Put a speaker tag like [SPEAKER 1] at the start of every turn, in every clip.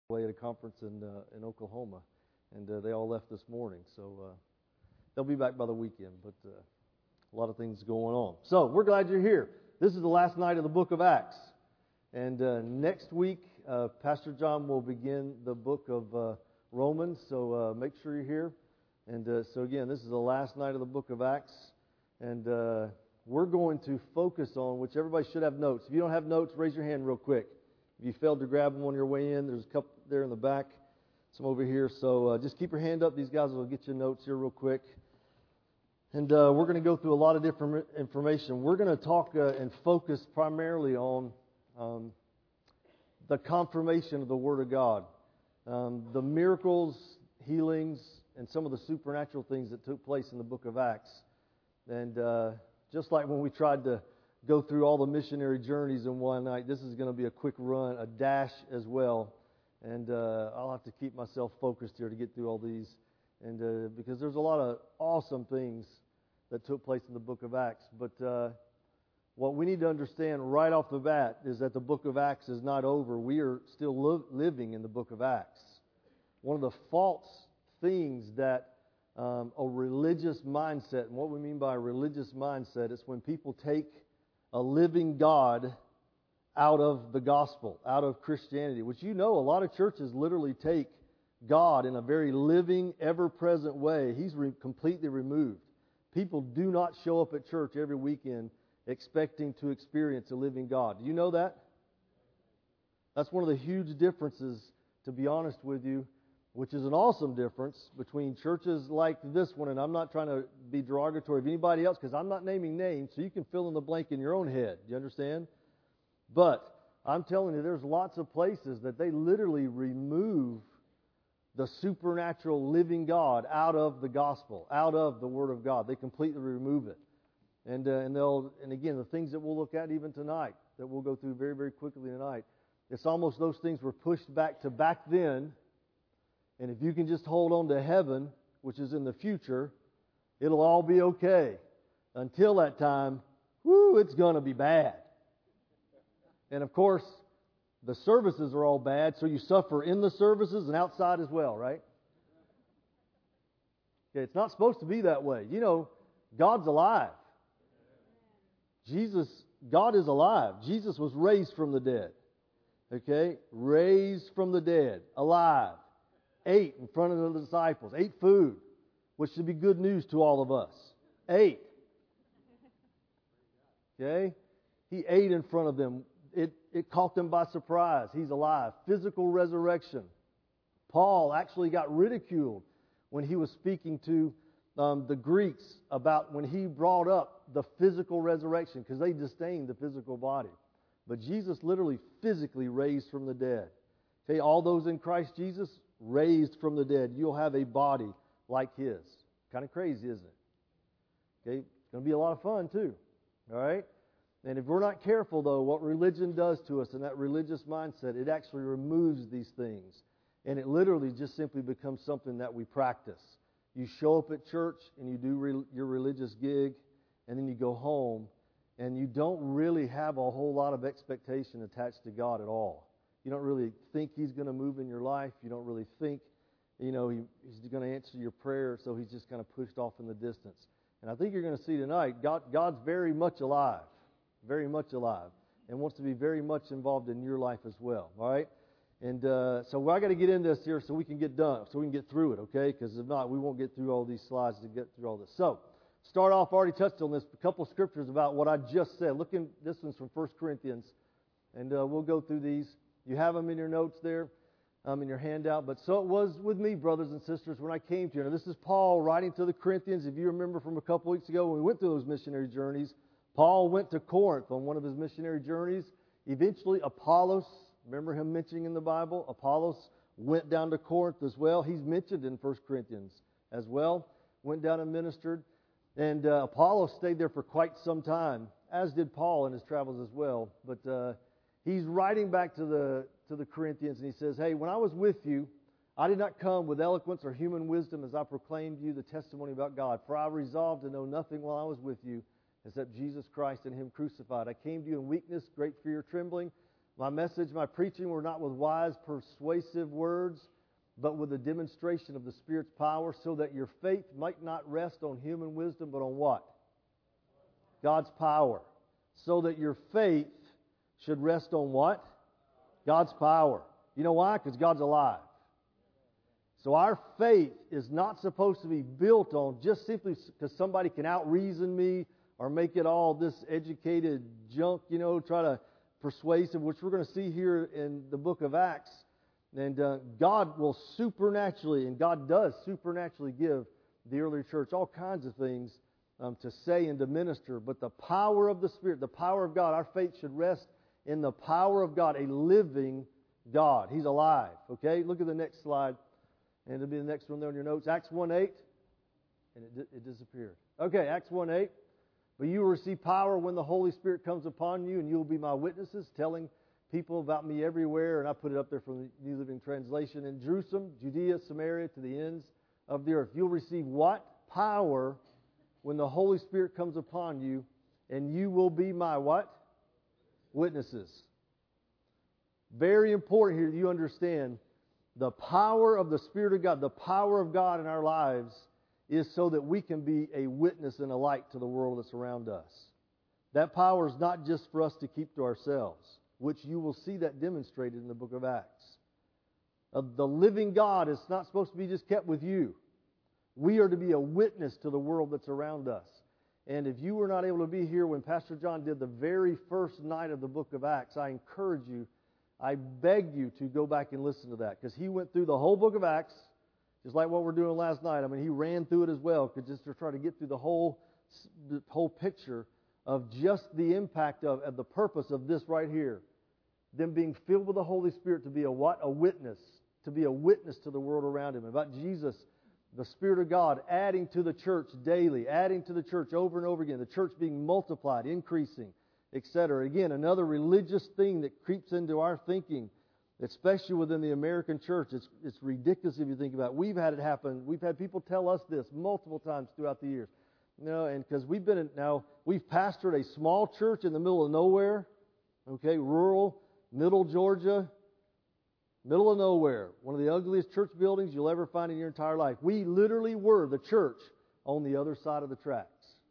[SPEAKER 1] away at a conference in Oklahoma, and they all left this morning. So they'll be back by the weekend, but a lot of things going on. So we're glad you're here. This is the last night of the book of Acts, and next week Pastor John will begin the book of Romans. So make sure you're here. And so again, this is the last night of the book of Acts, and we're going to focus on, which everybody should have notes. If you don't have notes, raise your hand real quick. If you failed to grab them on your way in, there's a couple there in the back, some over here. So just keep your hand up. These guys will get you notes here real quick. And we're going to go through a lot of different information. We're going to talk and focus primarily on the confirmation of the Word of God, the miracles, healings, and some of the supernatural things that took place in the book of Acts. And just like when we tried to go through all the missionary journeys in one night, this is going to be a quick run, a dash as well. And I'll have to keep myself focused here to get through all these. And because there's a lot of awesome things that took place in the book of Acts. But what we need to understand right off the bat is that the book of Acts is not over. We are still living in the book of Acts. One of the false things that a religious mindset, and what we mean by a religious mindset is when people take a living God out of the gospel, out of Christianity, which a lot of churches literally take God in a very living, ever-present way. He's completely removed. People do not show up at church every weekend expecting to experience a living God. Do you know that? That's one of the huge differences, to be honest with you, which is an awesome difference between churches like this one, and I'm not trying to be derogatory of anybody else because I'm not naming names, so you can fill in the blank in your own head. Do you understand? But I'm telling you, there's lots of places that they literally remove the supernatural living God out of the gospel, out of the Word of God. They completely remove it. And again, the things that we'll look at even tonight, that we'll go through very, very quickly tonight, it's almost those things were pushed back to back then. And if you can just hold on to heaven, which is in the future, it'll all be okay. Until that time, it's going to be bad. And of course, the services are all bad, so you suffer in the services and outside as well, right? Okay, it's not supposed to be that way. God's alive. God is alive. Jesus was raised from the dead. Okay? Raised from the dead. Alive. Ate in front of the disciples. Ate food, which should be good news to all of us. Ate. Okay? He ate in front of them. It caught them by surprise. He's alive. Physical resurrection. Paul actually got ridiculed when he was speaking to the Greeks about when he brought up the physical resurrection because they disdained the physical body. But Jesus literally physically raised from the dead. Okay, all those in Christ Jesus raised from the dead. You'll have a body like His. Kind of crazy, isn't it? Okay, it's going to be a lot of fun too. All right? And if we're not careful, though, what religion does to us in that religious mindset, it actually removes these things. And it literally just simply becomes something that we practice. You show up at church and you do your religious gig, and then you go home, and you don't really have a whole lot of expectation attached to God at all. You don't really think He's going to move in your life. You don't really think, He's going to answer your prayer, so He's just kind of pushed off in the distance. And I think you're going to see tonight, God's very much alive. Very much alive, and wants to be very much involved in your life as well. All right, and so I got to get into this here so we can get done, so we can get through it. Okay, because if not, we won't get through all these slides to get through all this. So, start off. Already touched on this. A couple of scriptures about what I just said. This one's from 1 Corinthians, and we'll go through these. You have them in your notes there, in your handout. But so it was with me, brothers and sisters, when I came to you. Now, this is Paul writing to the Corinthians. If you remember from a couple weeks ago when we went through those missionary journeys. Paul went to Corinth on one of his missionary journeys. Eventually, Apollos, remember him mentioning in the Bible? Apollos went down to Corinth as well. He's mentioned in 1 Corinthians as well. Went down and ministered. And Apollos stayed there for quite some time, as did Paul in his travels as well. But he's writing back to the Corinthians, and he says, hey, when I was with you, I did not come with eloquence or human wisdom as I proclaimed to you the testimony about God. For I resolved to know nothing while I was with you, except Jesus Christ and Him crucified. I came to you in weakness, great fear, trembling. My message, my preaching were not with wise, persuasive words, but with a demonstration of the Spirit's power, so that your faith might not rest on human wisdom, but on what? God's power. So that your faith should rest on what? God's power. You know why? Because God's alive. So our faith is not supposed to be built on just simply because somebody can out-reason me or make it all this educated junk, try to persuasive, which we're going to see here in the book of Acts. And God will supernaturally, and God does supernaturally give the early church all kinds of things to say and to minister. But the power of the Spirit, the power of God, our faith should rest in the power of God, a living God. He's alive. Okay? Look at the next slide. And it'll be the next one there on your notes. Acts 1:8. And it disappeared. Okay, Acts 1:8. But you will receive power when the Holy Spirit comes upon you, and you will be my witnesses, telling people about me everywhere. And I put it up there from the New Living Translation. In Jerusalem, Judea, Samaria, to the ends of the earth. You'll receive what? Power when the Holy Spirit comes upon you, and you will be my what? Witnesses. Very important here that you understand the power of the Spirit of God, the power of God in our lives is so that we can be a witness and a light to the world that's around us. That power is not just for us to keep to ourselves, which you will see that demonstrated in the book of Acts. The living God is not supposed to be just kept with you. We are to be a witness to the world that's around us. And if you were not able to be here when Pastor John did the very first night of the book of Acts, I encourage you, I beg you to go back and listen to that, because he went through the whole book of Acts, just like what we're doing last night. I mean, he ran through it as well, just to try to get through the whole picture of just the impact of the purpose of this right here. Them being filled with the Holy Spirit to be a what? A witness. To be a witness to the world around him. About Jesus, the Spirit of God adding to the church daily, adding to the church over and over again. The church being multiplied, increasing, etc. Again, another religious thing that creeps into our thinking, especially within the American church. It's ridiculous if you think about it. We've had it happen. We've had people tell us this multiple times throughout the years. And because we've pastored a small church in the middle of nowhere, okay, rural, middle Georgia, middle of nowhere. One of the ugliest church buildings you'll ever find in your entire life. We literally were the church on the other side of the tracks.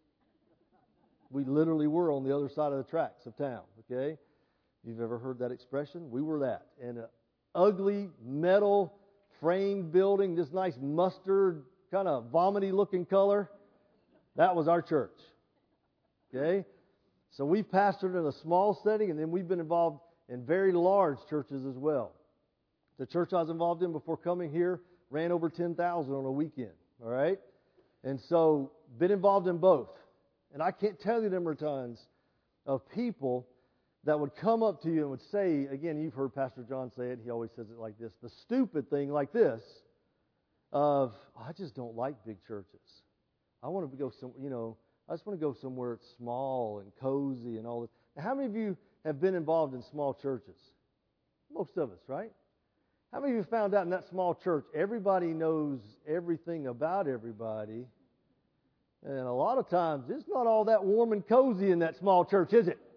[SPEAKER 1] We literally were on the other side of the tracks of town, okay? If you've ever heard that expression, we were that. And an ugly metal framed building, this nice mustard, kind of vomity looking color, that was our church, okay? So we pastored in a small setting, and then we've been involved in very large churches as well. The church I was involved in before coming here ran over 10,000 on a weekend, all right? And so, been involved in both. And I can't tell you the number of times of people that would come up to you and would say, again, you've heard Pastor John say it, he always says it like this, the stupid thing like this of, I just don't like big churches. I want to go I just want to go somewhere it's small and cozy and all this. Now, how many of you have been involved in small churches? Most of us, right? How many of you found out in that small church, everybody knows everything about everybody? And a lot of times, it's not all that warm and cozy in that small church, is it?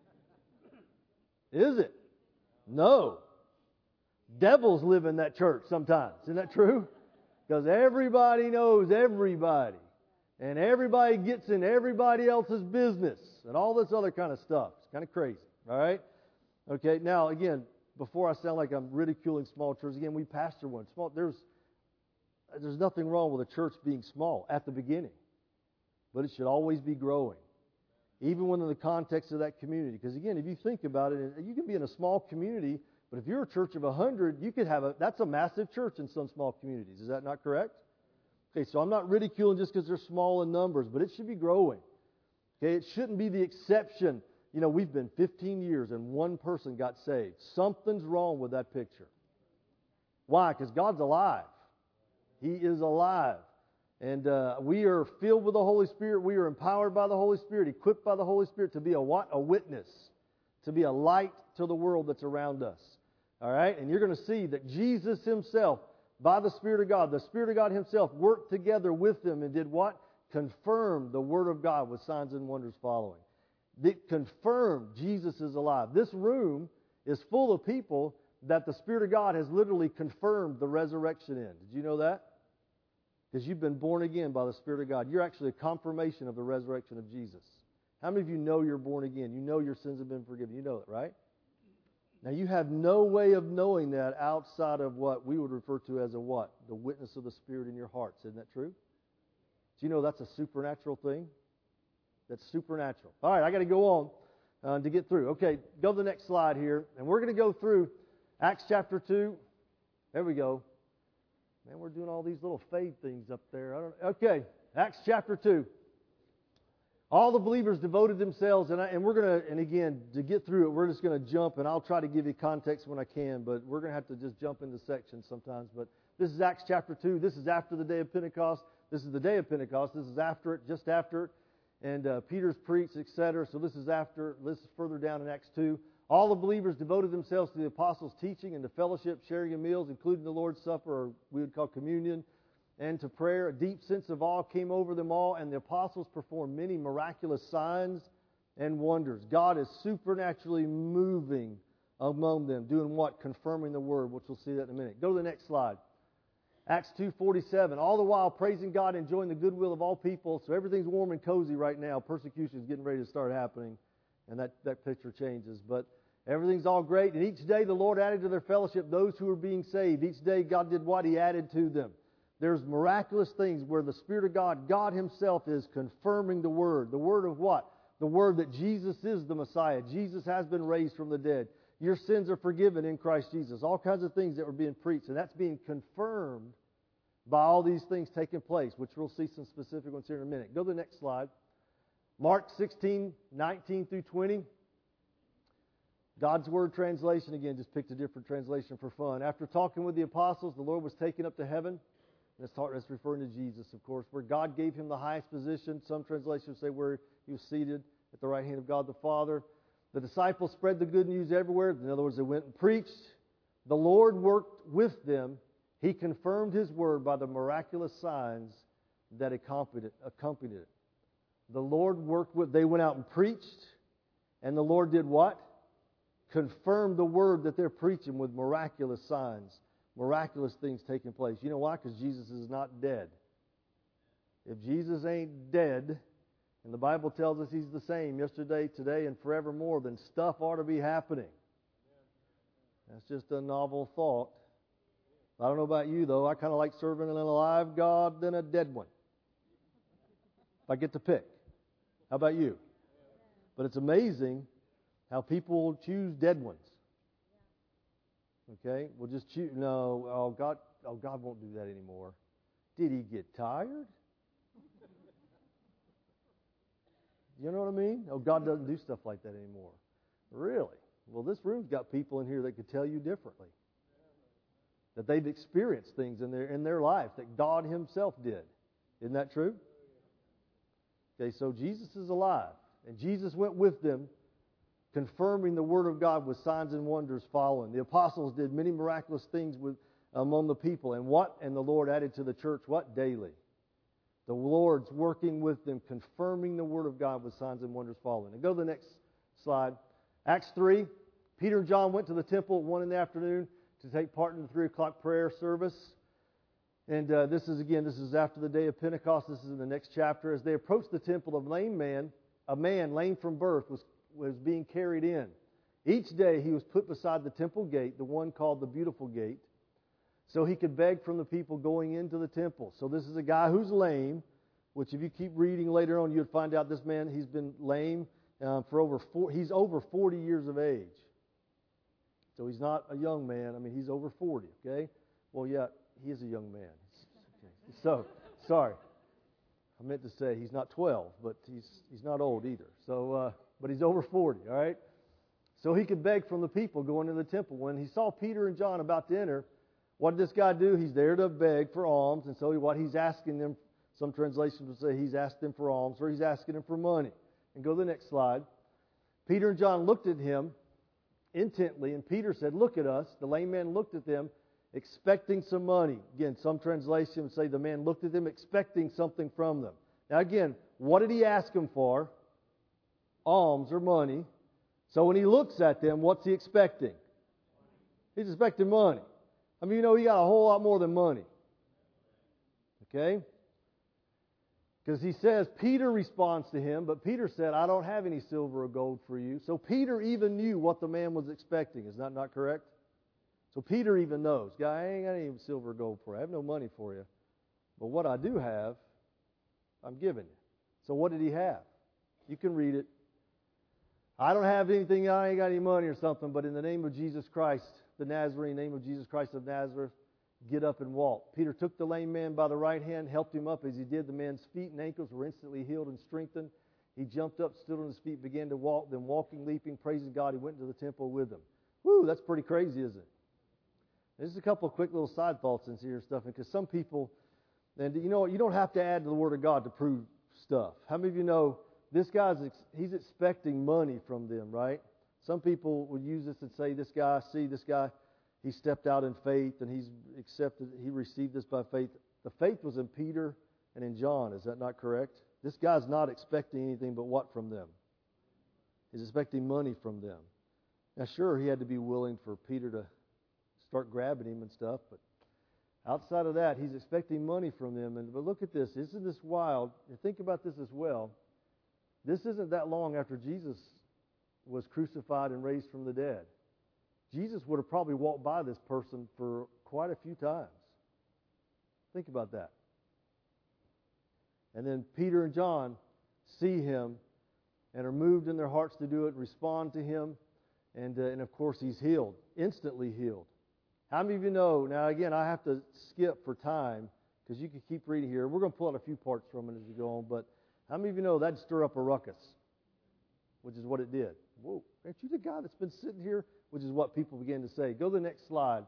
[SPEAKER 1] Is it? No. Devils live in that church sometimes. Isn't that true? Because everybody knows everybody. And everybody gets in everybody else's business. And all this other kind of stuff. It's kind of crazy. All right? Okay, now again, before I sound like I'm ridiculing small churches, again, we pastor one. There's nothing wrong with a church being small at the beginning. But it should always be growing. Even within the context of that community. Because again, if you think about it, you can be in a small community, but if you're a church of 100, you could have that's a massive church in some small communities. Is that not correct? Okay, so I'm not ridiculing just because they're small in numbers, but it should be growing. Okay, it shouldn't be the exception. We've been 15 years and one person got saved. Something's wrong with that picture. Why? Because God's alive. He is alive. And we are filled with the Holy Spirit. We are empowered by the Holy Spirit, equipped by the Holy Spirit to be a what? A witness. To be a light to the world that's around us. All right? And you're going to see that Jesus Himself, by the Spirit of God Himself worked together with them and did what? Confirmed the Word of God with signs and wonders following. It confirmed Jesus is alive. This room is full of people that the Spirit of God has literally confirmed the resurrection in. Did you know that? Because you've been born again by the Spirit of God. You're actually a confirmation of the resurrection of Jesus. How many of you know you're born again? You know your sins have been forgiven. You know it, right? Now, you have no way of knowing that outside of what we would refer to as a what? The witness of the Spirit in your hearts. Isn't that true? Do you know that's a supernatural thing? That's supernatural. All right, I got to go on to get through. Okay, go to the next slide here. And we're going to go through Acts chapter 2. There we go. Man, we're doing all these little fade things up there. Okay, Acts chapter 2. All the believers devoted themselves, and we're going to, and again, to get through it, we're just going to jump, and I'll try to give you context when I can, but we're going to have to just jump into sections sometimes. But this is Acts chapter 2. This is after the day of Pentecost. This is the day of Pentecost. This is after it, just after it. And Peter's preached, etc. So this is after, this is further down in Acts 2. All the believers devoted themselves to the apostles' teaching and to fellowship, sharing in meals, including the Lord's Supper, or we would call communion, and to prayer. A deep sense of awe came over them all, and the apostles performed many miraculous signs and wonders. God is supernaturally moving among them, doing what? Confirming the word, which we'll see that in a minute. Go to the next slide. Acts 2:47. All the while praising God, enjoying the goodwill of all people. So everything's warm and cozy right now. Persecution is getting ready to start happening, and that picture changes. But everything's all great. And each day the Lord added to their fellowship those who were being saved. Each day God did what? He added to them. There's miraculous things where the Spirit of God, God Himself, is confirming the Word. The Word of what? The Word that Jesus is the Messiah. Jesus has been raised from the dead. Your sins are forgiven in Christ Jesus. All kinds of things that were being preached. And that's being confirmed by all these things taking place, which we'll see some specific ones here in a minute. Go to the next slide. Mark 16:19 through 20. God's Word translation, again, just picked a different translation for fun. After talking with the apostles, the Lord was taken up to heaven. That's referring to Jesus, of course, where God gave Him the highest position. Some translations say where He was seated at the right hand of God the Father. The disciples spread the good news everywhere. In other words, they went and preached. The Lord worked with them. He confirmed His word by the miraculous signs that accompanied it. The Lord worked with, they went out and preached, and the Lord did what? Confirmed the word that they're preaching with miraculous signs. Miraculous things taking place. You know why? Because Jesus is not dead. If Jesus ain't dead, and the Bible tells us He's the same yesterday, today, and forevermore, then stuff ought to be happening. That's just a novel thought. I don't know about you, though. I kind of like serving an alive God than a dead one, if I get to pick. How about you? But it's amazing how people choose dead ones. Okay, we'll just choose. No, God won't do that anymore. Did He get tired? You know what I mean? Oh, God doesn't do stuff like that anymore. Really? Well, this room's got people in here that could tell you differently. That they've experienced things in their life that God Himself did. Isn't that true? Okay, so Jesus is alive, and Jesus went with them, confirming the Word of God with signs and wonders following. The apostles did many miraculous things among the people. And what? And the Lord added to the church what? Daily. The Lord's working with them, confirming the Word of God with signs and wonders following. And go to the next slide. Acts 3. Peter and John went to the temple at 1 in the afternoon to take part in the 3 o'clock prayer service. And this is after the day of Pentecost. This is in the next chapter. As they approached the temple, a man lame from birth was being carried in. Each day he was put beside the temple gate, the one called the Beautiful Gate, so he could beg from the people going into the temple. So this is a guy who's lame, which if you keep reading later on, you'd find out this man, he's been lame he's over 40 years of age. So he's not a young man. I mean, he's over 40, okay? Well, yeah, he is a young man. Okay. So, sorry. I meant to say he's not 12, but he's not old either. So, but he's over 40, all right? So he could beg from the people going to the temple. When he saw Peter and John about to enter, what did this guy do? He's there to beg for alms. And so what he's asking them, some translations would say he's asked them for alms, or he's asking them for money. And go to the next slide. Peter and John looked at him intently, and Peter said, "Look at us." The lame man looked at them, expecting some money. Again, some translations say the man looked at them, expecting something from them. Now again, what did he ask them for? Alms or money. So when he looks at them, what's he expecting? He's expecting money. I mean, he got a whole lot more than money. Okay? Because he says, Peter responds to him, but Peter said, I don't have any silver or gold for you. So Peter even knew what the man was expecting. Is that not correct? So Peter even knows, guy, I ain't got any silver or gold for you. I have no money for you. But what I do have, I'm giving you. So what did he have? You can read it. I don't have anything, I ain't got any money or something, but in the name of Jesus Christ, the Nazarene, name of Jesus Christ of Nazareth, get up and walk. Peter took the lame man by the right hand, helped him up. As he did, the man's feet and ankles were instantly healed and strengthened. He jumped up, stood on his feet, began to walk. Then walking, leaping, praising God, he went into the temple with them. Woo, that's pretty crazy, isn't it? There's a couple of quick little side thoughts in here and stuff, because some people, and you know what, you don't have to add to the Word of God to prove stuff. How many of you know this guy's, he's expecting money from them, right? Some people would use this and say, this guy, he stepped out in faith and he received this by faith. The faith was in Peter and in John. Is that not correct? This guy's not expecting anything but what from them? He's expecting money from them. Now, sure, he had to be willing for Peter to start grabbing him and stuff, but outside of that, he's expecting money from them. But look at this. Isn't this wild? And think about this as well. This isn't that long after Jesus was crucified and raised from the dead. Jesus would have probably walked by this person for quite a few times. Think about that. And then Peter and John see him and are moved in their hearts to do it, respond to him, and of course he's healed, instantly healed. How many of you know, now again, I have to skip for time because you can keep reading here. We're going to pull out a few parts from it as we go on, but how many of you know that'd stir up a ruckus, which is what it did? Whoa, aren't you the guy that's been sitting here? Which is what people began to say. Go to the next slide.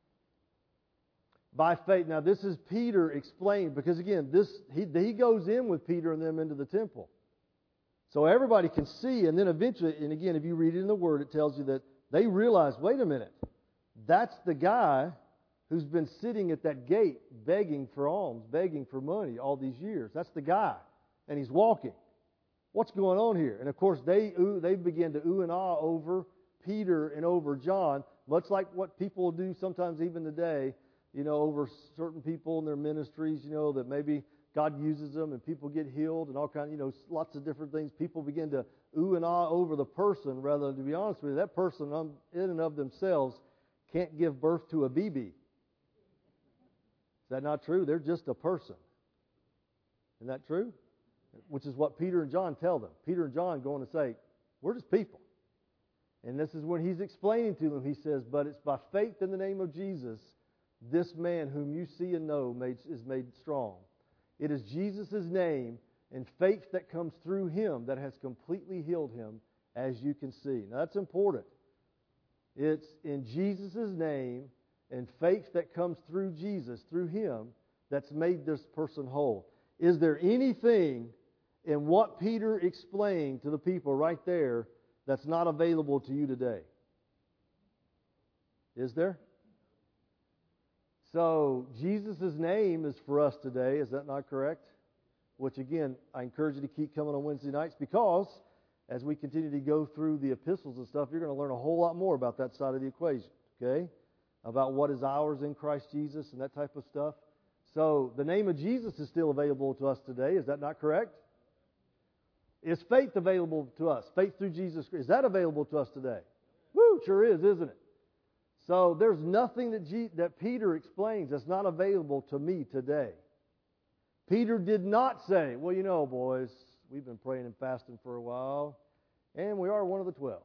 [SPEAKER 1] By faith. Now this is Peter explained, because again, he goes in with Peter and them into the temple. So everybody can see, and then eventually, and again, if you read it in the Word, it tells you that they realize, wait a minute, that's the guy who's been sitting at that gate begging for alms, begging for money all these years. That's the guy. And he's walking. What's going on here? And of course, they begin to ooh and ah over Peter and over John, much like what people do sometimes even today, over certain people in their ministries, that maybe God uses them and people get healed and all kinds, lots of different things. People begin to ooh and ah over the person rather than, to be honest with you, that person in and of themselves can't give birth to a BB. Is that not true? They're just a person. Isn't that true? Which is what Peter and John tell them. Peter and John going to say, we're just people. And this is when he's explaining to them, he says, but it's by faith in the name of Jesus, this man whom you see and know is made strong. It is Jesus' name and faith that comes through him that has completely healed him, as you can see. Now that's important. It's in Jesus' name and faith that comes through Jesus, through him, that's made this person whole. Is there anything in what Peter explained to the people right there that's not available to you today? Is there? So, Jesus' name is for us today. Is that not correct? Which, again, I encourage you to keep coming on Wednesday nights, because as we continue to go through the epistles and stuff, you're going to learn a whole lot more about that side of the equation, okay? About what is ours in Christ Jesus and that type of stuff. So, the name of Jesus is still available to us today. Is that not correct? Is faith available to us? Faith through Jesus Christ. Is that available to us today? Woo, sure is, isn't it? So, there's nothing that Peter explains that's not available to me today. Peter did not say, well, boys, we've been praying and fasting for a while, and we are one of the 12.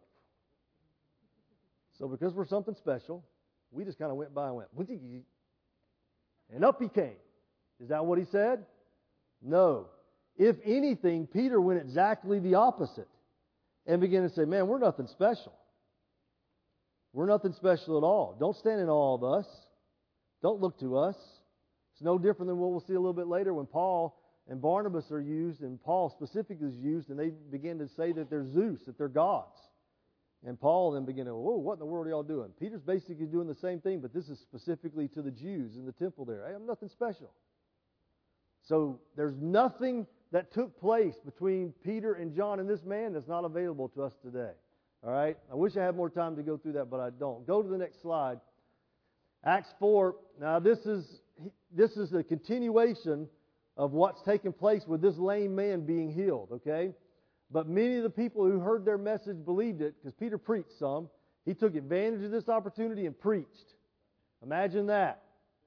[SPEAKER 1] So, because we're something special, we just kind of went by and went, and up he came. Is that what he said? No. If anything, Peter went exactly the opposite and began to say, man, we're nothing special. We're nothing special at all. Don't stand in awe of us. Don't look to us. It's no different than what we'll see a little bit later when Paul and Barnabas are used, and Paul specifically is used, and they begin to say that they're Zeus, that they're gods. And Paul then began to, what in the world are y'all doing? Peter's basically doing the same thing, but this is specifically to the Jews in the temple there. Hey, I'm nothing special. So there's nothing that took place between Peter and John and this man that's not available to us today. All right? I wish I had more time to go through that, but I don't. Go to the next slide. Acts 4. Now, this is a continuation of what's taken place with this lame man being healed, okay? But many of the people who heard their message believed it, because Peter preached some. He took advantage of this opportunity and preached. Imagine that.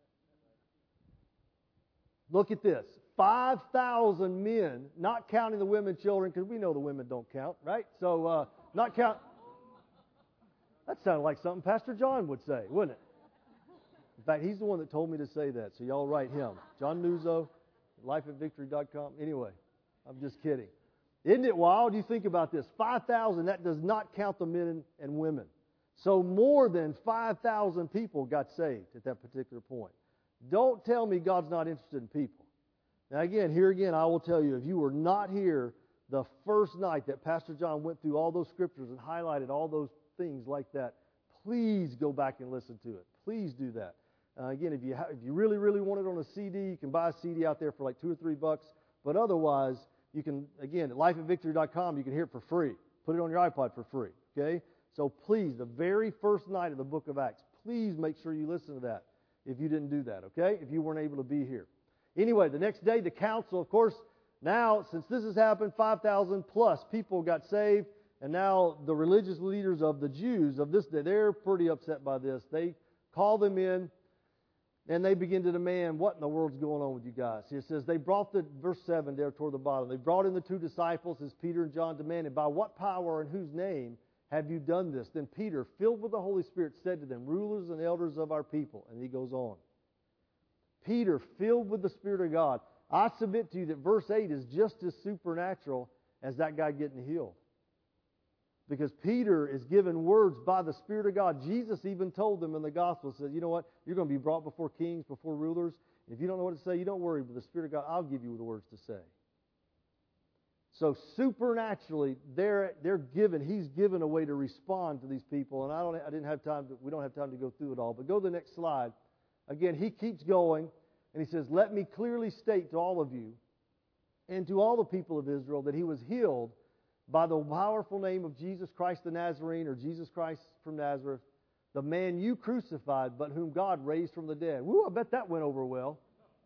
[SPEAKER 1] Look at this. 5,000 men, not counting the women and children, because we know the women don't count, right? So, not count. That sounded like something Pastor John would say, wouldn't it? In fact, he's the one that told me to say that, so y'all write him. John Nuzzo, lifeatvictory.com. Anyway, I'm just kidding. Isn't it wild? You think about this. 5,000, that does not count the men and women. So more than 5,000 people got saved at that particular point. Don't tell me God's not interested in people. Now again, I will tell you, if you were not here the first night that Pastor John went through all those scriptures and highlighted all those things like that, please go back and listen to it. Please do that. Again, if you really, really want it on a CD, you can buy a CD out there for like $2 or $3. But otherwise, you can, again, at lifeatvictory.com, you can hear it for free. Put it on your iPod for free. Okay? So please, the very first night of the book of Acts, please make sure you listen to that if you didn't do that, okay? If you weren't able to be here. Anyway, the next day, the council, of course, now, since this has happened, 5,000 plus people got saved, and now the religious leaders of the Jews of this day, they're pretty upset by this. They call them in, and they begin to demand, what in the world's going on with you guys? It says, they brought verse 7 there toward the bottom, they brought in the two disciples, as Peter and John demanded, by what power and whose name have you done this? Then Peter, filled with the Holy Spirit, said to them, rulers and elders of our people. And he goes on. Peter, filled with the Spirit of God. I submit to you that verse 8 is just as supernatural as that guy getting healed. Because Peter is given words by the Spirit of God. Jesus even told them in the Gospel, said, you know what? You're going to be brought before kings, before rulers. If you don't know what to say, you don't worry. But the Spirit of God, I'll give you the words to say. So supernaturally, he's given a way to respond to these people. And we don't have time to go through it all. But go to the next slide. Again, he keeps going, and he says, let me clearly state to all of you and to all the people of Israel that he was healed by the powerful name of Jesus Christ the Nazarene, or Jesus Christ from Nazareth, the man you crucified, but whom God raised from the dead. Woo, I bet that went over well.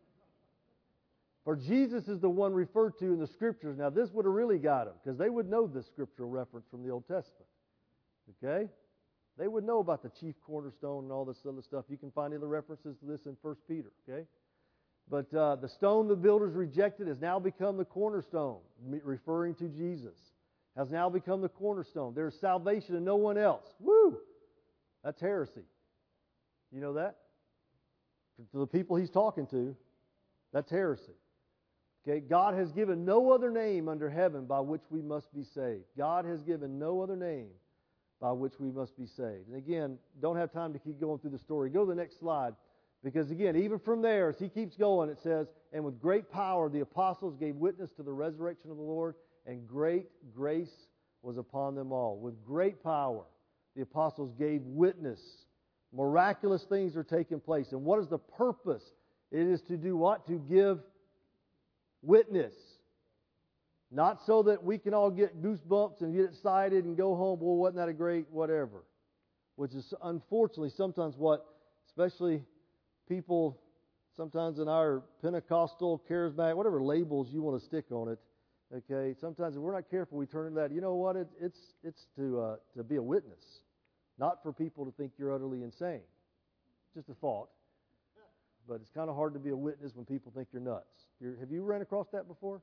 [SPEAKER 1] For Jesus is the one referred to in the Scriptures. Now, this would have really got them, because they would know this scriptural reference from the Old Testament. Okay? They would know about the chief cornerstone and all this other stuff. You can find other references to this in 1 Peter. Okay? But the stone the builders rejected has now become the cornerstone, referring to Jesus. Has now become the cornerstone. There's salvation in no one else. Woo! That's heresy. You know that? To the people he's talking to, that's heresy. Okay, God has given no other name under heaven by which we must be saved. God has given no other name by which we must be saved. And again, don't have time to keep going through the story. Go to the next slide. Because again, even from there, as he keeps going, it says, and with great power the apostles gave witness to the resurrection of the Lord, and great grace was upon them all. With great power, the apostles gave witness. Miraculous things are taking place. And what is the purpose? It is to do what? To give witness. Not so that we can all get goosebumps and get excited and go home, well, wasn't that a great whatever? Which is unfortunately sometimes what, especially people, sometimes in our Pentecostal, charismatic, whatever labels you want to stick on it, okay, sometimes if we're not careful, we turn into that. You know what? It's to be a witness, not for people to think you're utterly insane. Just a thought. But it's kind of hard to be a witness when people think you're nuts. Have you ran across that before?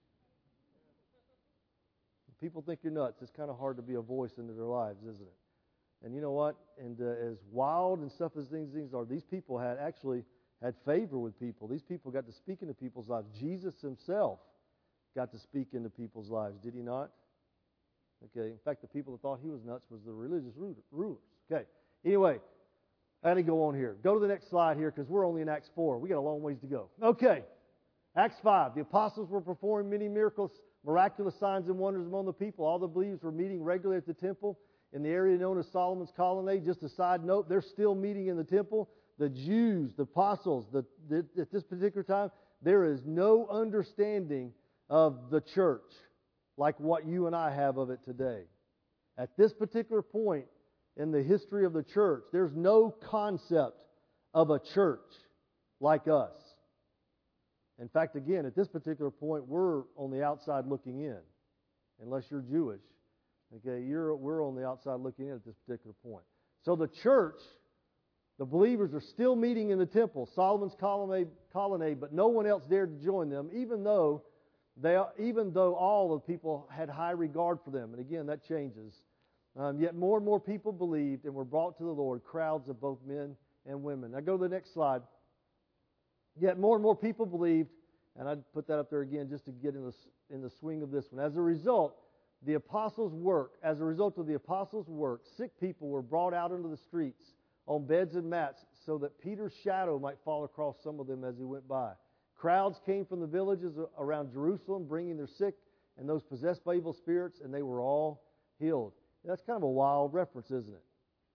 [SPEAKER 1] When people think you're nuts, it's kind of hard to be a voice into their lives, isn't it? And you know what? And as wild and stuff as things are, these people had favor with people. These people got to speak into people's lives. Jesus himself got to speak into people's lives, did he not? Okay. In fact, the people that thought he was nuts was the religious rulers. Okay. Anyway, I got to go on here. Go to the next slide here, because we're only in Acts 4. We got a long ways to go. Okay. Acts 5. The apostles were performing many miracles, miraculous signs and wonders among the people. All the believers were meeting regularly at the temple in the area known as Solomon's Colonnade. Just a side note, they're still meeting in the temple. The Jews, the apostles, at this particular time, there is no understanding of the church like what you and I have of it today. At this particular point in the history of the church, there's no concept of a church like us. In fact, again, at this particular point, we're on the outside looking in, unless you're Jewish. Okay, we're on the outside looking in at this particular point. So the church, the believers are still meeting in the temple, Solomon's colonnade, but no one else dared to join them, even though all the people had high regard for them. And again, that changes. Yet more and more people believed and were brought to the Lord, crowds of both men and women. Now go to the next slide. Yet more and more people believed, and I'd put that up there again just to get in the swing of this one. As a result of the apostles' work, sick people were brought out into the streets on beds and mats so that Peter's shadow might fall across some of them as he went by. Crowds came from the villages around Jerusalem, bringing their sick and those possessed by evil spirits, and they were all healed. That's kind of a wild reference, isn't it?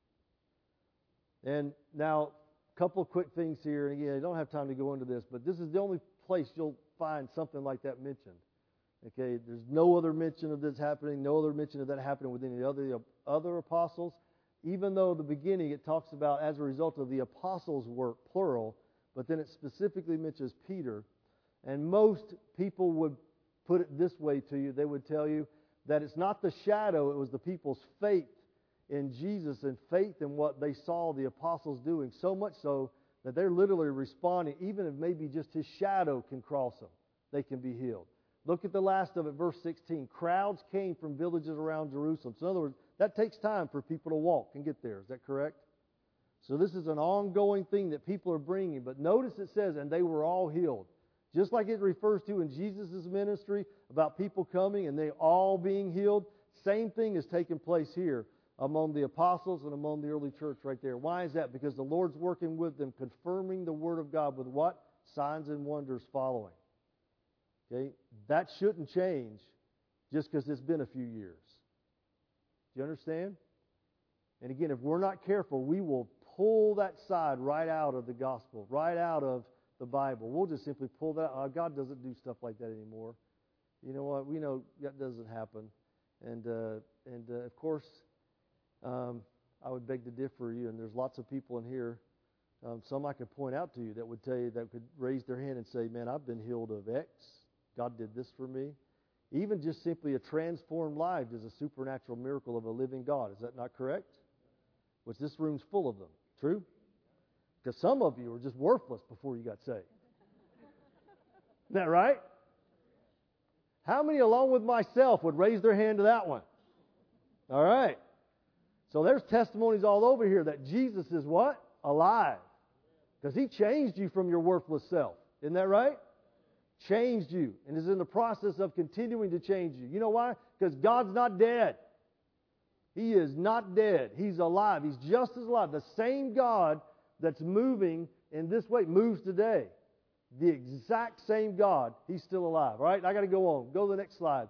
[SPEAKER 1] And now, a couple of quick things here. And again, I don't have time to go into this, but this is the only place you'll find something like that mentioned. Okay, there's no other mention of this happening, no other mention of that happening with any other apostles. Even though at the beginning it talks about as a result of the apostles' work, plural, but then it specifically mentions Peter. And most people would put it this way to you. They would tell you that it's not the shadow, it was the people's faith in Jesus and faith in what they saw the apostles doing, so much so that they're literally responding, even if maybe just his shadow can cross them, they can be healed. Look at the last of it, verse 16. Crowds came from villages around Jerusalem. So in other words, that takes time for people to walk and get there. Is that correct? So this is an ongoing thing that people are bringing. But notice it says, and they were all healed. Just like it refers to in Jesus' ministry about people coming and they all being healed, same thing is taking place here among the apostles and among the early church right there. Why is that? Because the Lord's working with them, confirming the Word of God with what? Signs and wonders following. Okay? That shouldn't change just because it's been a few years. Do you understand? And again, if we're not careful, we will pull that side right out of the gospel, right out of the Bible. We'll just simply pull that. God doesn't do stuff like that anymore. You know what? We know that doesn't happen. And of course, I would beg to differ you. And there's lots of people in here. Some I could point out to you that would tell you, that could raise their hand and say, "Man, I've been healed of X. God did this for me." Even just simply a transformed life is a supernatural miracle of a living God. Is that not correct? Which this room's full of them. True? Because some of you were just worthless before you got saved. Isn't that right? How many, along with myself, would raise their hand to that one? All right. So there's testimonies all over here that Jesus is what? Alive. Because He changed you from your worthless self. Isn't that right? Changed you and is in the process of continuing to change you. You know why? Because God's not dead. He is not dead. He's alive. He's just as alive. The same God that's moving in this way moves today. The exact same God. He's still alive. All right? I got to go on. Go to the next slide.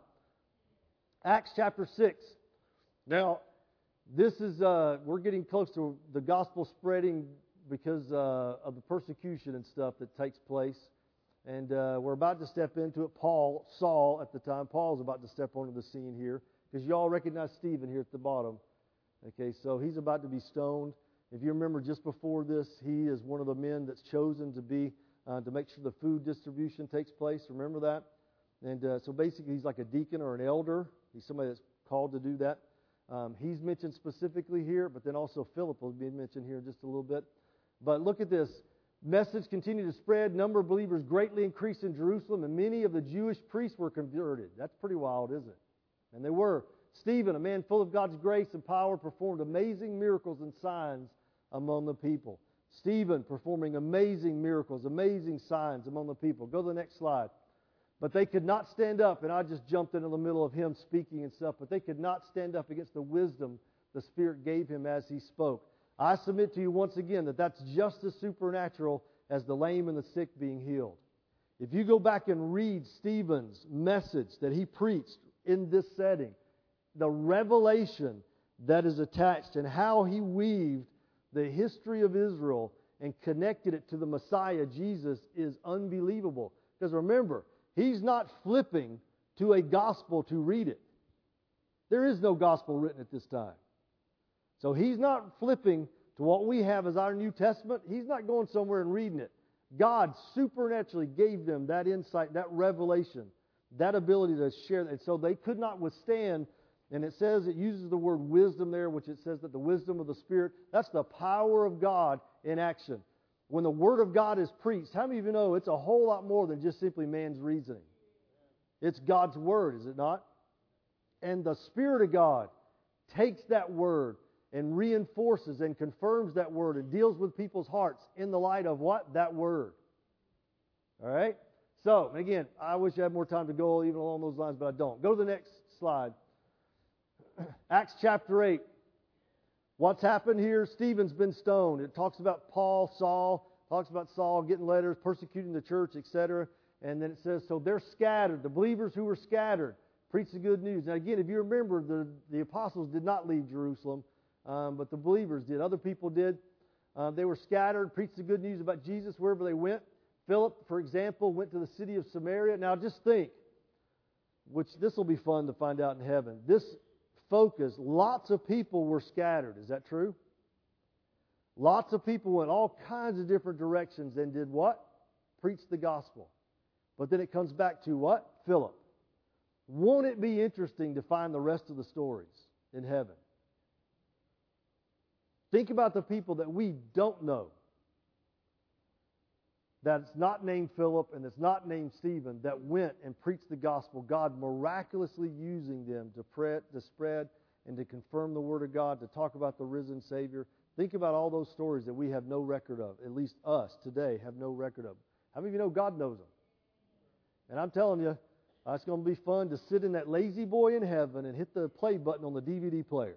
[SPEAKER 1] Acts chapter 6. Now, this is, we're getting close to the gospel spreading because of the persecution and stuff that takes place. And we're about to step into it. Saul at the time, Paul's about to step onto the scene here. Because you all recognize Stephen here at the bottom. Okay, so he's about to be stoned. If you remember just before this, he is one of the men that's chosen to be, to make sure the food distribution takes place. Remember that? And so basically he's like a deacon or an elder. He's somebody that's called to do that. He's mentioned specifically here, but then also Philip will be mentioned here in just a little bit. But look at this. Message continued to spread. Number of believers greatly increased in Jerusalem, and many of the Jewish priests were converted. That's pretty wild, isn't it? And they were. Stephen, a man full of God's grace and power, performed amazing miracles and signs among the people. Stephen performing amazing miracles, amazing signs among the people. Go to the next slide. But they could not stand up, and I just jumped into the middle of him speaking and stuff, but they could not stand up against the wisdom the Spirit gave him as he spoke. I submit to you once again that that's just as supernatural as the lame and the sick being healed. If you go back and read Stephen's message that he preached in this setting, the revelation that is attached and how he weaved the history of Israel and connected it to the Messiah, Jesus, is unbelievable. Because remember, he's not flipping to a gospel to read it. There is no gospel written at this time. So he's not flipping to what we have as our New Testament. He's not going somewhere and reading it. God supernaturally gave them that insight, that revelation, that ability to share that. And so they could not withstand. And it says, it uses the word wisdom there, which it says that the wisdom of the Spirit, that's the power of God in action. When the Word of God is preached, how many of you know it's a whole lot more than just simply man's reasoning? It's God's Word, is it not? And the Spirit of God takes that Word and reinforces and confirms that Word and deals with people's hearts in the light of what? That Word. All right? So, again, I wish I had more time to go even along those lines, but I don't. Go to the next slide. Acts chapter 8. What's happened here? Stephen's been stoned. It talks about Saul getting letters, persecuting the church, etc. And then it says, so they're scattered. The believers who were scattered preach the good news. Now again, if you remember, the apostles did not leave Jerusalem, but the believers did. Other people did. They were scattered, preached the good news about Jesus wherever they went. Philip, for example, went to the city of Samaria. Now just think, which this will be fun to find out in heaven. This focus, lots of people were scattered. Is that true? Lots of people went all kinds of different directions and did what? Preached the gospel. But then it comes back to what? Philip. Won't it be interesting to find the rest of the stories in heaven? Think about the people that we don't know, that's not named Philip and that's not named Stephen, that went and preached the gospel, God miraculously using them to spread and to confirm the Word of God, to talk about the risen Savior. Think about all those stories that we have no record of, at least us today have no record of. How many of you know God knows them? And I'm telling you, it's going to be fun to sit in that lazy boy in heaven and hit the play button on the DVD player.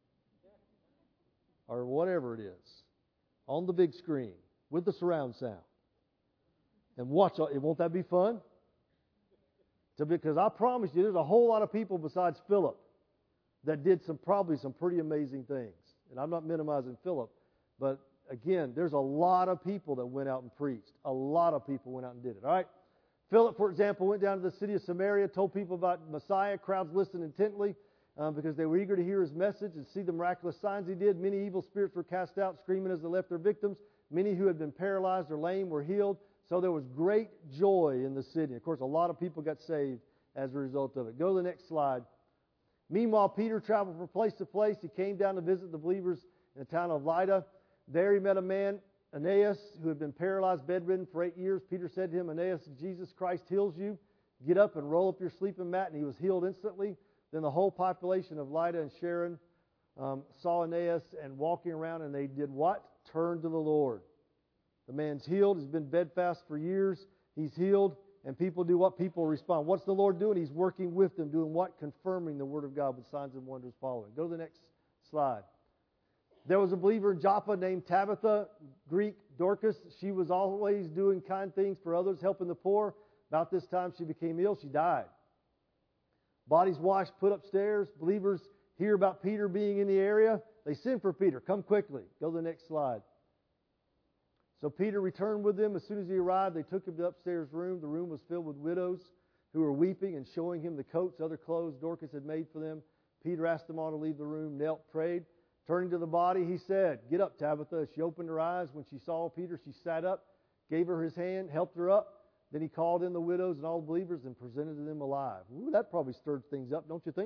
[SPEAKER 1] Or whatever it is. On the big screen. With the surround sound. And watch. Won't that be fun? Because I promise you, there's a whole lot of people besides Philip that did probably some pretty amazing things. And I'm not minimizing Philip. But again, there's a lot of people that went out and preached. A lot of people went out and did it. All right? Philip, for example, went down to the city of Samaria, told people about Messiah. Crowds listened intently because they were eager to hear his message and see the miraculous signs he did. Many evil spirits were cast out, screaming as they left their victims. Many who had been paralyzed or lame were healed. So there was great joy in the city. Of course, a lot of people got saved as a result of it. Go to the next slide. Meanwhile, Peter traveled from place to place. He came down to visit the believers in the town of Lydda. There he met a man, Aeneas, who had been paralyzed, bedridden for 8 years. Peter said to him, Aeneas, Jesus Christ heals you. Get up and roll up your sleeping mat. And he was healed instantly. Then the whole population of Lydda and Sharon saw Aeneas and walking around, and they did what? Turned to the Lord. The man's healed. He's been bedfast for years. He's healed. And people do what? People respond. What's the Lord doing? He's working with them. Doing what? Confirming the Word of God with signs and wonders following. Go to the next slide. There was a believer in Joppa named Tabitha, Greek Dorcas. She was always doing kind things for others, helping the poor. About this time she became ill. She died. Bodies washed, put upstairs. Believers hear about Peter being in the area. They send for Peter. Come quickly. Go to the next slide. So Peter returned with them. As soon as he arrived, they took him to the upstairs room. The room was filled with widows who were weeping and showing him the coats, other clothes Dorcas had made for them. Peter asked them all to leave the room, knelt, prayed. Turning to the body, he said, Get up, Tabitha. She opened her eyes. When she saw Peter, she sat up, gave her his hand, helped her up. Then he called in the widows and all the believers and presented them alive. Ooh, that probably stirred things up, don't you think?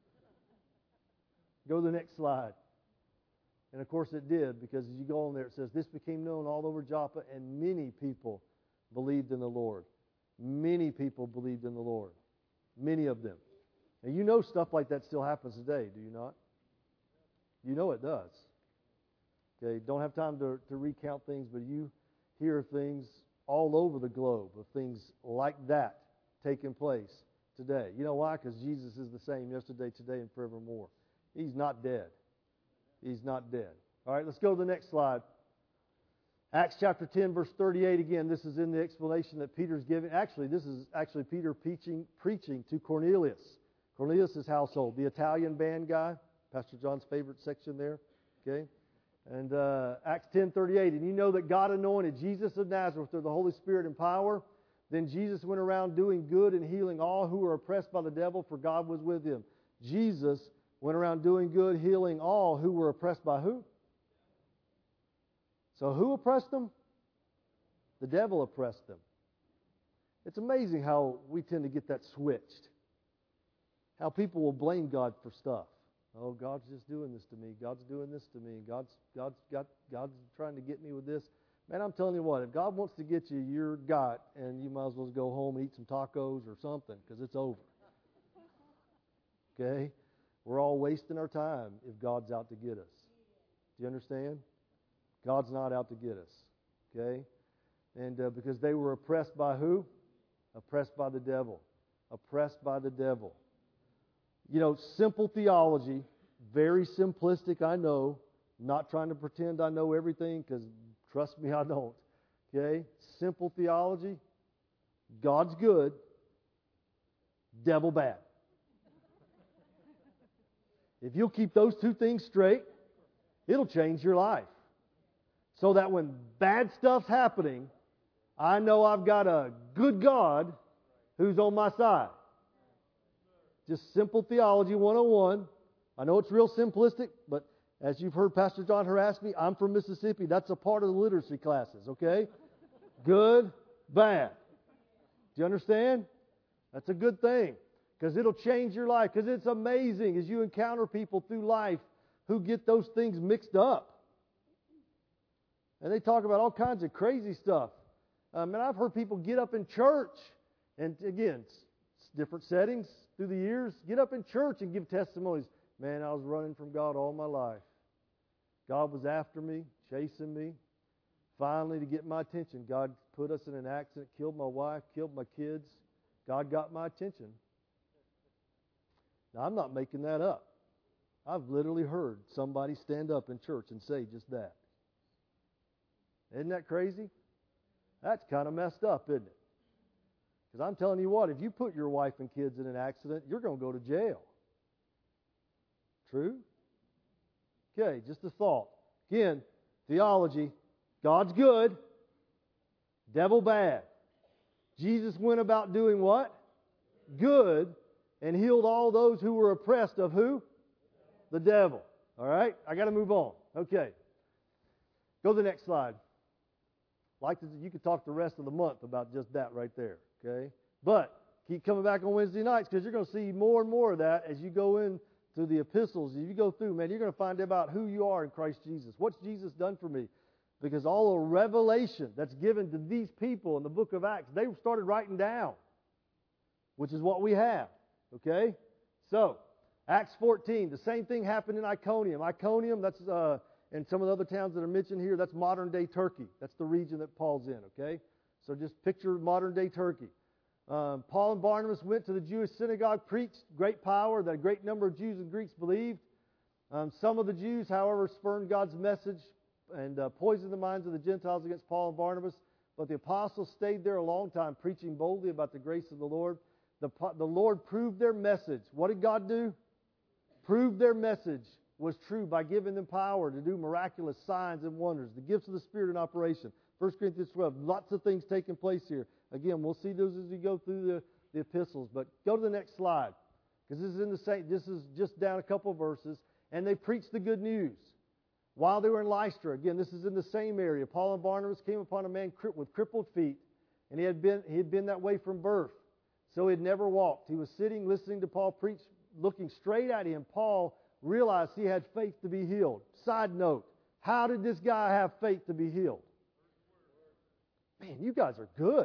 [SPEAKER 1] Go to the next slide. And of course it did, because as you go on there, it says, This became known all over Joppa, and many people believed in the Lord. Many people believed in the Lord. Many of them. And you know stuff like that still happens today, do you not? You know it does. Okay, don't have time to recount things, but you hear things all over the globe of things like that taking place today. You know why? Because Jesus is the same yesterday, today, and forevermore. He's not dead. He's not dead. All right, let's go to the next slide. Acts chapter 10, verse 38. Again, this is in the explanation that Peter's giving. Actually, this is Peter preaching to Cornelius. Cornelius' household, the Italian band guy. Pastor John's favorite section there. Okay? And Acts 10:38. And you know that God anointed Jesus of Nazareth through the Holy Spirit and power. Then Jesus went around doing good and healing all who were oppressed by the devil, for God was with him. Jesus went around doing good, healing all who were oppressed by who? So who oppressed them? The devil oppressed them. It's amazing how we tend to get that switched. How people will blame God for stuff. Oh, God's just doing this to me. God's doing this to me. God's trying to get me with this. Man, I'm telling you what, if God wants to get you, you're got, and you might as well go home and eat some tacos or something, because it's over. Okay? We're all wasting our time if God's out to get us. Do you understand? God's not out to get us. Okay? And because they were oppressed by who? Oppressed by the devil. Oppressed by the devil. You know, simple theology, very simplistic, I know. Not trying to pretend I know everything, because trust me, I don't. Okay? Simple theology. God's good. Devil bad. If you'll keep those two things straight, it'll change your life. So that when bad stuff's happening, I know I've got a good God who's on my side. Just simple theology 101. I know it's real simplistic, but as you've heard Pastor John harass me, I'm from Mississippi. That's a part of the literacy classes, okay? Good, bad. Do you understand? That's a good thing, because it'll change your life. Because it's amazing as you encounter people through life who get those things mixed up. And they talk about all kinds of crazy stuff. And I've heard people get up in church, and again, it's different settings through the years, get up in church and give testimonies. Man, I was running from God all my life. God was after me, chasing me. Finally, to get my attention, God put us in an accident, killed my wife, killed my kids. God got my attention. Now, I'm not making that up. I've literally heard somebody stand up in church and say just that. Isn't that crazy? That's kind of messed up, isn't it? Because I'm telling you what, if you put your wife and kids in an accident, you're going to go to jail. True? Okay, just a thought. Again, theology. God's good. Devil bad. Jesus went about doing what? Good. And healed all those who were oppressed of who? The devil. All right? I got to move on. Okay. Go to the next slide. You could talk the rest of the month about just that right there. Okay? But keep coming back on Wednesday nights, because you're going to see more and more of that as you go in through the epistles. As you go through, man, you're going to find out about who you are in Christ Jesus. What's Jesus done for me? Because all the revelation that's given to these people in the book of Acts, they started writing down, which is what we have. Okay? So, Acts 14, the same thing happened in Iconium. Iconium, that's, and some of the other towns that are mentioned here, that's modern-day Turkey. That's the region that Paul's in, okay? So just picture modern-day Turkey. Paul and Barnabas went to the Jewish synagogue, preached great power that a great number of Jews and Greeks believed. Some of the Jews, however, spurned God's message and poisoned the minds of the Gentiles against Paul and Barnabas. But the apostles stayed there a long time, preaching boldly about the grace of the Lord. The Lord proved their message. What did God do? Proved their message was true by giving them power to do miraculous signs and wonders, the gifts of the Spirit in operation. 1 Corinthians 12, lots of things taking place here. Again, we'll see those as we go through the epistles. But go to the next slide, because this is in the same. This is just down a couple of verses. And they preached the good news while they were in Lystra. Again, this is in the same area. Paul and Barnabas came upon a man with crippled feet, and he had been that way from birth, so he had never walked. He was sitting, listening to Paul preach, looking straight at him. Paul realized he had faith to be healed. Side note: how did this guy have faith to be healed? Man, you guys are good.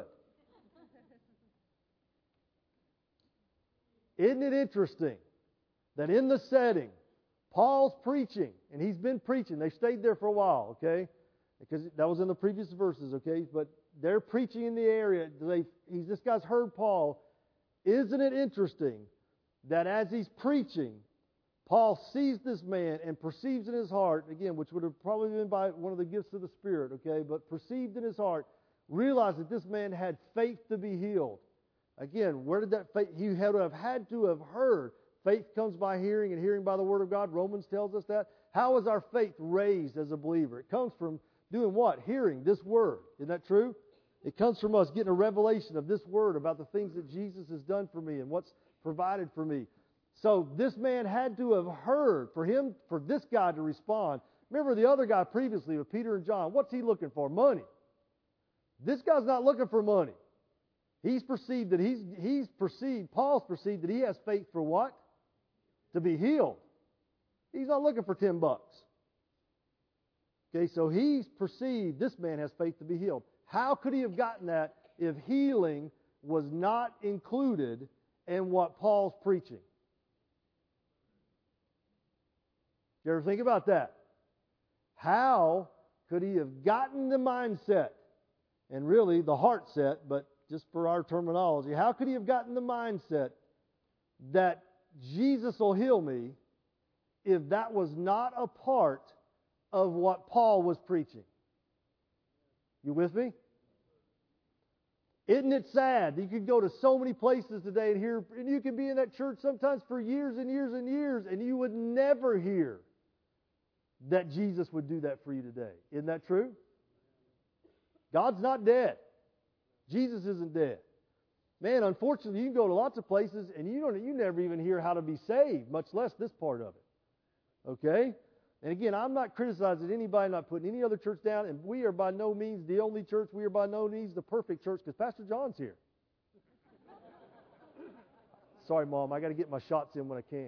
[SPEAKER 1] Isn't it interesting that in the setting, Paul's preaching, and he's been preaching. They stayed there for a while, okay? Because that was in the previous verses, okay? But they're preaching in the area. This guy's heard Paul. Isn't it interesting that as he's preaching, Paul sees this man and perceives in his heart, again, which would have probably been by one of the gifts of the Spirit, okay? But perceived in his heart, realized that this man had faith to be healed. Again, where did that faith? He had to have heard. Faith comes by hearing, and hearing by the Word of God. Romans tells us that. How is our faith raised as a believer? It comes from doing what? Hearing this Word. Isn't that true? It comes from us getting a revelation of this Word about the things that Jesus has done for me and what's provided for me. So this man had to have heard, for this guy to respond. Remember the other guy previously with Peter and John, what's he looking for? Money. This guy's not looking for money. Paul's perceived that he has faith for what? To be healed. He's not looking for $10. Okay, so he's perceived this man has faith to be healed. How could he have gotten that if healing was not included in what Paul's preaching? You ever think about that? How could he have gotten the mindset, and really the heart set, but just for our terminology, how could he have gotten the mindset that Jesus will heal me if that was not a part of what Paul was preaching? You with me? Isn't it sad? You can go to so many places today and hear, and you can be in that church sometimes for years and years and years, and you would never hear that Jesus would do that for you today. Isn't that true? God's not dead. Jesus isn't dead. Man, unfortunately, you can go to lots of places and you never even hear how to be saved, much less this part of it. Okay? And again, I'm not criticizing anybody, not putting any other church down, and we are by no means the only church. We are by no means the perfect church because Pastor John's here. Sorry, Mom, I got to get my shots in when I can.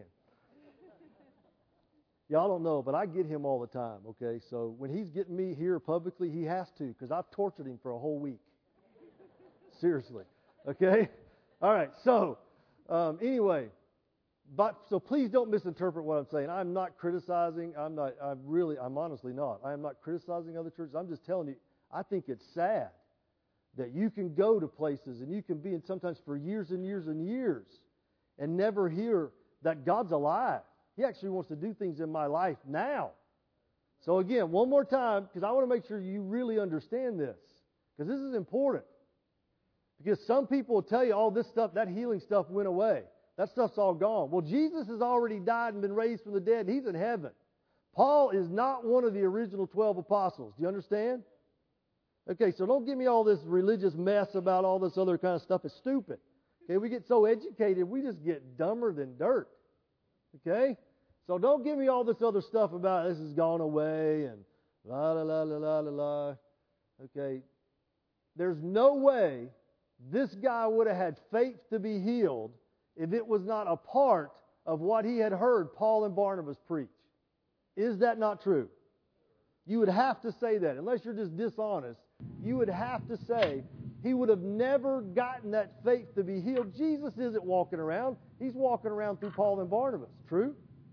[SPEAKER 1] Y'all don't know, but I get him all the time, okay? So when he's getting me here publicly, he has to because I've tortured him for a whole week. Seriously. Okay? All right. So, anyway, so please don't misinterpret what I'm saying. I'm not criticizing. I'm honestly not. I am not criticizing other churches. I'm just telling you, I think it's sad that you can go to places and you can be in sometimes for years and years and years and never hear that God's alive. He actually wants to do things in my life now. So again, one more time, because I want to make sure you really understand this, because this is important. Because some people will tell you, oh, this stuff, that healing stuff went away. That stuff's all gone. Well, Jesus has already died and been raised from the dead, and He's in heaven. Paul is not one of the original 12 apostles. Do you understand? Okay, so don't give me all this religious mess about all this other kind of stuff. It's stupid. Okay, we get so educated, we just get dumber than dirt. Okay? So don't give me all this other stuff about this has gone away and la la la la la la la. Okay? There's no way this guy would have had faith to be healed if it was not a part of what he had heard Paul and Barnabas preach. Is that not true? You would have to say that. Unless you're just dishonest, you would have to say he would have never gotten that faith to be healed. Jesus isn't walking around. He's walking around through Paul and Barnabas. True?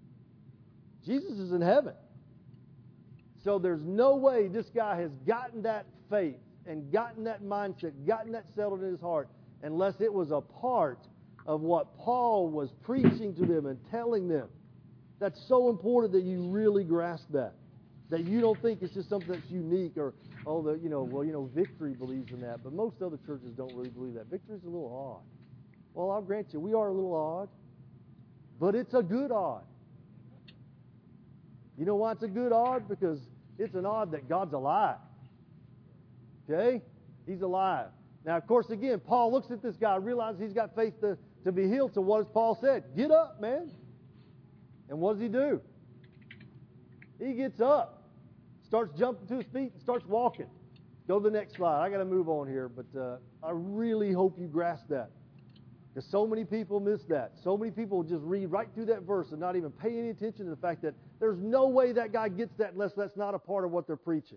[SPEAKER 1] Jesus is in heaven. So there's no way this guy has gotten that faith and gotten that mindset, gotten that settled in his heart, unless it was a part of what Paul was preaching to them and telling them. That's so important that you really grasp that. That you don't think it's just something that's unique or, Victory believes in that. But most other churches don't really believe that. Victory's a little odd. Well, I'll grant you, we are a little odd. But it's a good odd. You know why it's a good odd? Because it's an odd that God's alive. Okay? He's alive. Now, of course, again, Paul looks at this guy, realizes he's got faith to be healed. So what does Paul say? Get up, man. And what does he do? He gets up, starts jumping to his feet, and starts walking. Go to the next slide. I got to move on here, but I really hope you grasp that. Because so many people miss that. So many people just read right through that verse and not even pay any attention to the fact that there's no way that guy gets that unless that's not a part of what they're preaching.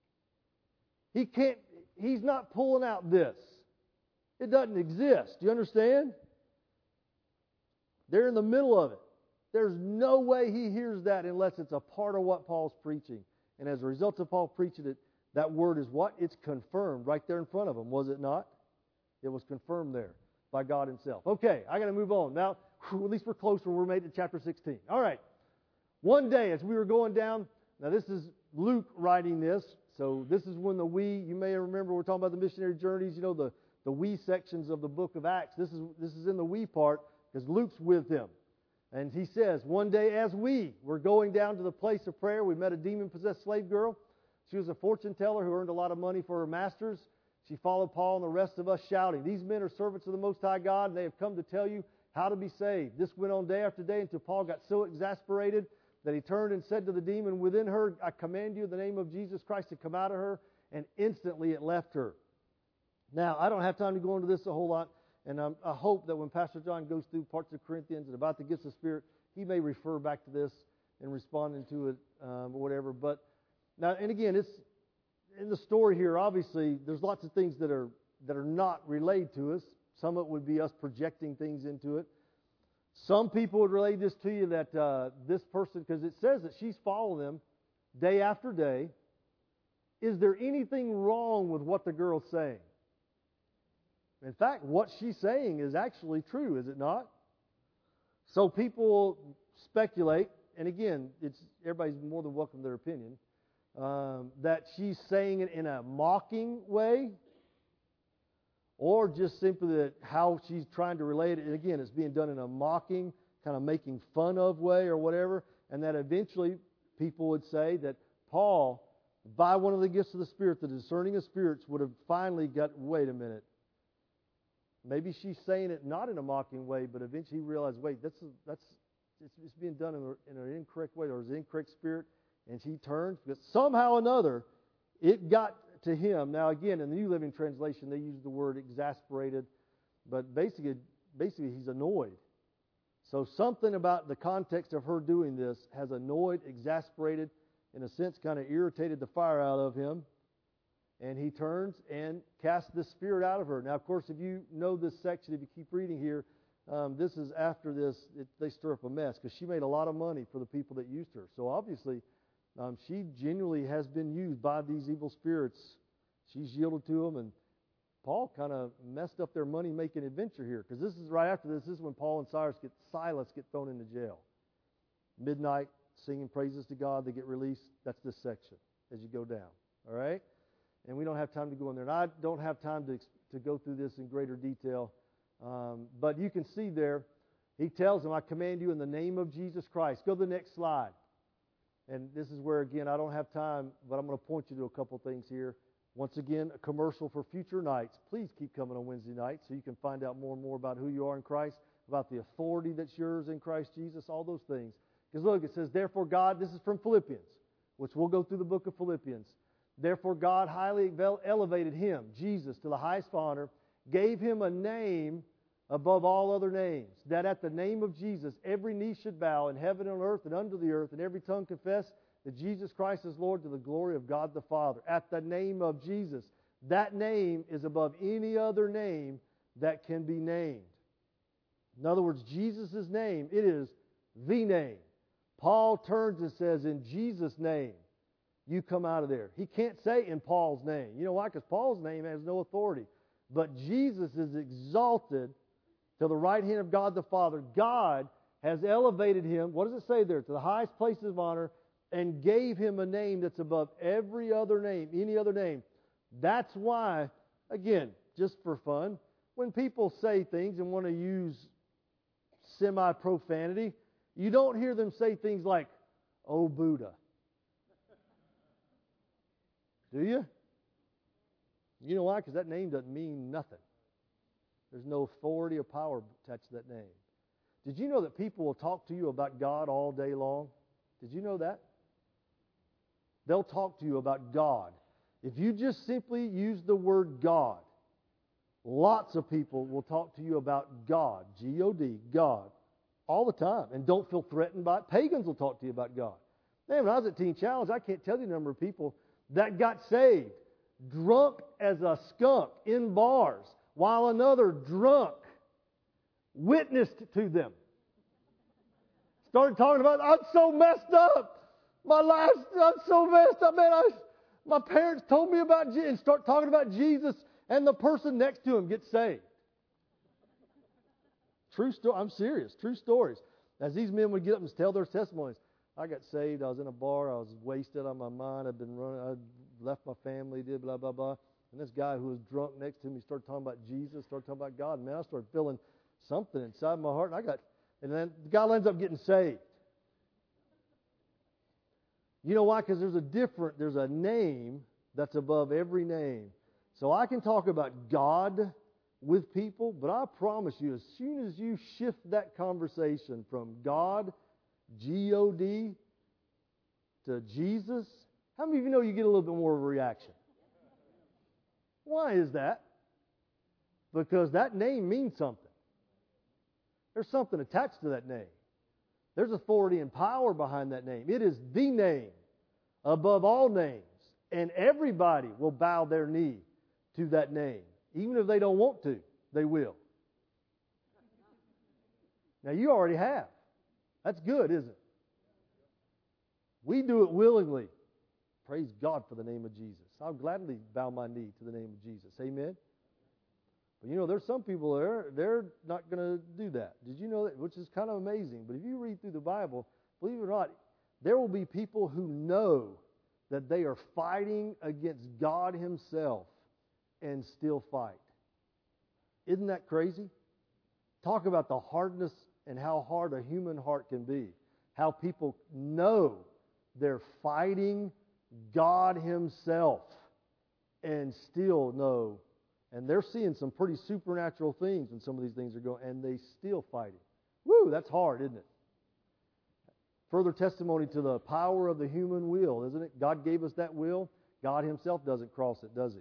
[SPEAKER 1] He's not pulling out this. It doesn't exist. Do you understand? They're in the middle of it. There's no way he hears that unless it's a part of what Paul's preaching. And as a result of Paul preaching it, that word is what? It's confirmed right there in front of him, was it not? It was confirmed there by God Himself. Okay, I got to move on. Now, at least we're closer. We're made to chapter 16. All right. One day as we were going down, now this is Luke writing this, so this is when you may remember we're talking about the missionary journeys, the we sections of the book of Acts. This is in the we part because Luke's with him. And he says, one day as we were going down to the place of prayer, we met a demon-possessed slave girl. She was a fortune teller who earned a lot of money for her masters. She followed Paul and the rest of us shouting, "These men are servants of the Most High God, and they have come to tell you how to be saved. This went on day after day until Paul got so exasperated that he turned and said to the demon within her, I command you in the name of Jesus Christ to come out of her, and instantly it left her. Now, I don't have time to go into this a whole lot, and I hope that when Pastor John goes through parts of Corinthians and about the gifts of the Spirit, he may refer back to this and responding to it or whatever. But now, and again, it's in the story here, obviously, there's lots of things that are not relayed to us. Some of it would be us projecting things into it. Some people would relate this to you that this person, because it says that she's following them day after day. Is there anything wrong with what the girl's saying? In fact, what she's saying is actually true, is it not? So people speculate, and again, everybody's more than welcome to their opinion, that she's saying it in a mocking way, or just simply that how she's trying to relate it. And again, it's being done in a mocking, kind of making fun of way or whatever, and that eventually people would say that Paul, by one of the gifts of the Spirit, the discerning of spirits, would have finally got, wait a minute, maybe she's saying it not in a mocking way, but eventually he realized, wait, it's being done in an incorrect way, or is an incorrect spirit, and she turns, but somehow or another, it got to him. Now again, in the New Living Translation, they use the word exasperated, but basically he's annoyed. So something about the context of her doing this has annoyed, exasperated, in a sense kind of irritated the fire out of him, and he turns and casts the spirit out of her. Now, of course, if you know this section, if you keep reading here, this is after this, they stir up a mess, because she made a lot of money for the people that used her. So obviously, she genuinely has been used by these evil spirits. She's yielded to them, and Paul kind of messed up their money-making adventure here, because this is right after this. This is when Paul and Silas get thrown into jail. Midnight, singing praises to God, they get released. That's this section as you go down. All right? And we don't have time to go in there. And I don't have time to go through this in greater detail. But you can see there, he tells them, I command you in the name of Jesus Christ. Go to the next slide. And this is where, again, I don't have time, but I'm going to point you to a couple things here. Once again, a commercial for future nights. Please keep coming on Wednesday nights so you can find out more and more about who you are in Christ, about the authority that's yours in Christ Jesus, all those things. Because look, it says, therefore God, this is from Philippians, which we'll go through the book of Philippians. Therefore God highly elevated him, Jesus, to the highest honor, gave him a name above all other names, that at the name of Jesus every knee should bow in heaven and on earth and under the earth, and every tongue confess that Jesus Christ is Lord, to the glory of God the Father. At the name of Jesus. That name is above any other name that can be named. In other words, Jesus' name, it is the name. Paul turns and says, in Jesus' name, you come out of there. He can't say in Paul's name. You know why? Because Paul's name has no authority. But Jesus is exalted to the right hand of God the Father. God has elevated him, what does it say there? To the highest places of honor, and gave him a name that's above every other name, any other name. That's why, again, just for fun, when people say things and want to use semi-profanity, you don't hear them say things like, oh Buddha. Do you? You know why? Because that name doesn't mean nothing. There's no authority or power attached to that name. Did you know that people will talk to you about God all day long? Did you know that? They'll talk to you about God. If you just simply use the word God, lots of people will talk to you about God, G-O-D, God, all the time, and don't feel threatened by it. Pagans will talk to you about God. Man, when I was at Teen Challenge, I can't tell you the number of people that got saved, drunk as a skunk in bars, while another drunk witnessed to them. Started talking about, I'm so messed up. I'm so messed up, man. My parents told me about Jesus, and start talking about Jesus, and the person next to him gets saved. True story. I'm serious. True stories. As these men would get up and tell their testimonies, I got saved. I was in a bar. I was wasted on my mind. I'd been running. I left my family. Did blah blah blah. And this guy who was drunk next to me started talking about Jesus. Started talking about God. And man, I started feeling something inside my heart. And then the guy ends up getting saved. You know why? Because there's a name that's above every name. So I can talk about God with people, but I promise you, as soon as you shift that conversation from God, G-O-D, to Jesus, how many of you know you get a little bit more of a reaction? Why is that? Because that name means something. There's something attached to that name. There's authority and power behind that name. It is the name above all names. And everybody will bow their knee to that name. Even if they don't want to, they will. Now, you already have. That's good, isn't it? We do it willingly. Praise God for the name of Jesus. I'll gladly bow my knee to the name of Jesus. Amen? But you know, there's some people they're not going to do that. Did you know that? Which is kind of amazing. But if you read through the Bible, believe it or not, there will be people who know that they are fighting against God Himself and still fight. Isn't that crazy? Talk about the hardness and how hard a human heart can be. How people know they're fighting God Himself and still know. And they're seeing some pretty supernatural things when some of these things are going, and they still fight it. Woo, that's hard, isn't it? Further testimony to the power of the human will, isn't it? God gave us that will. God Himself doesn't cross it, does He?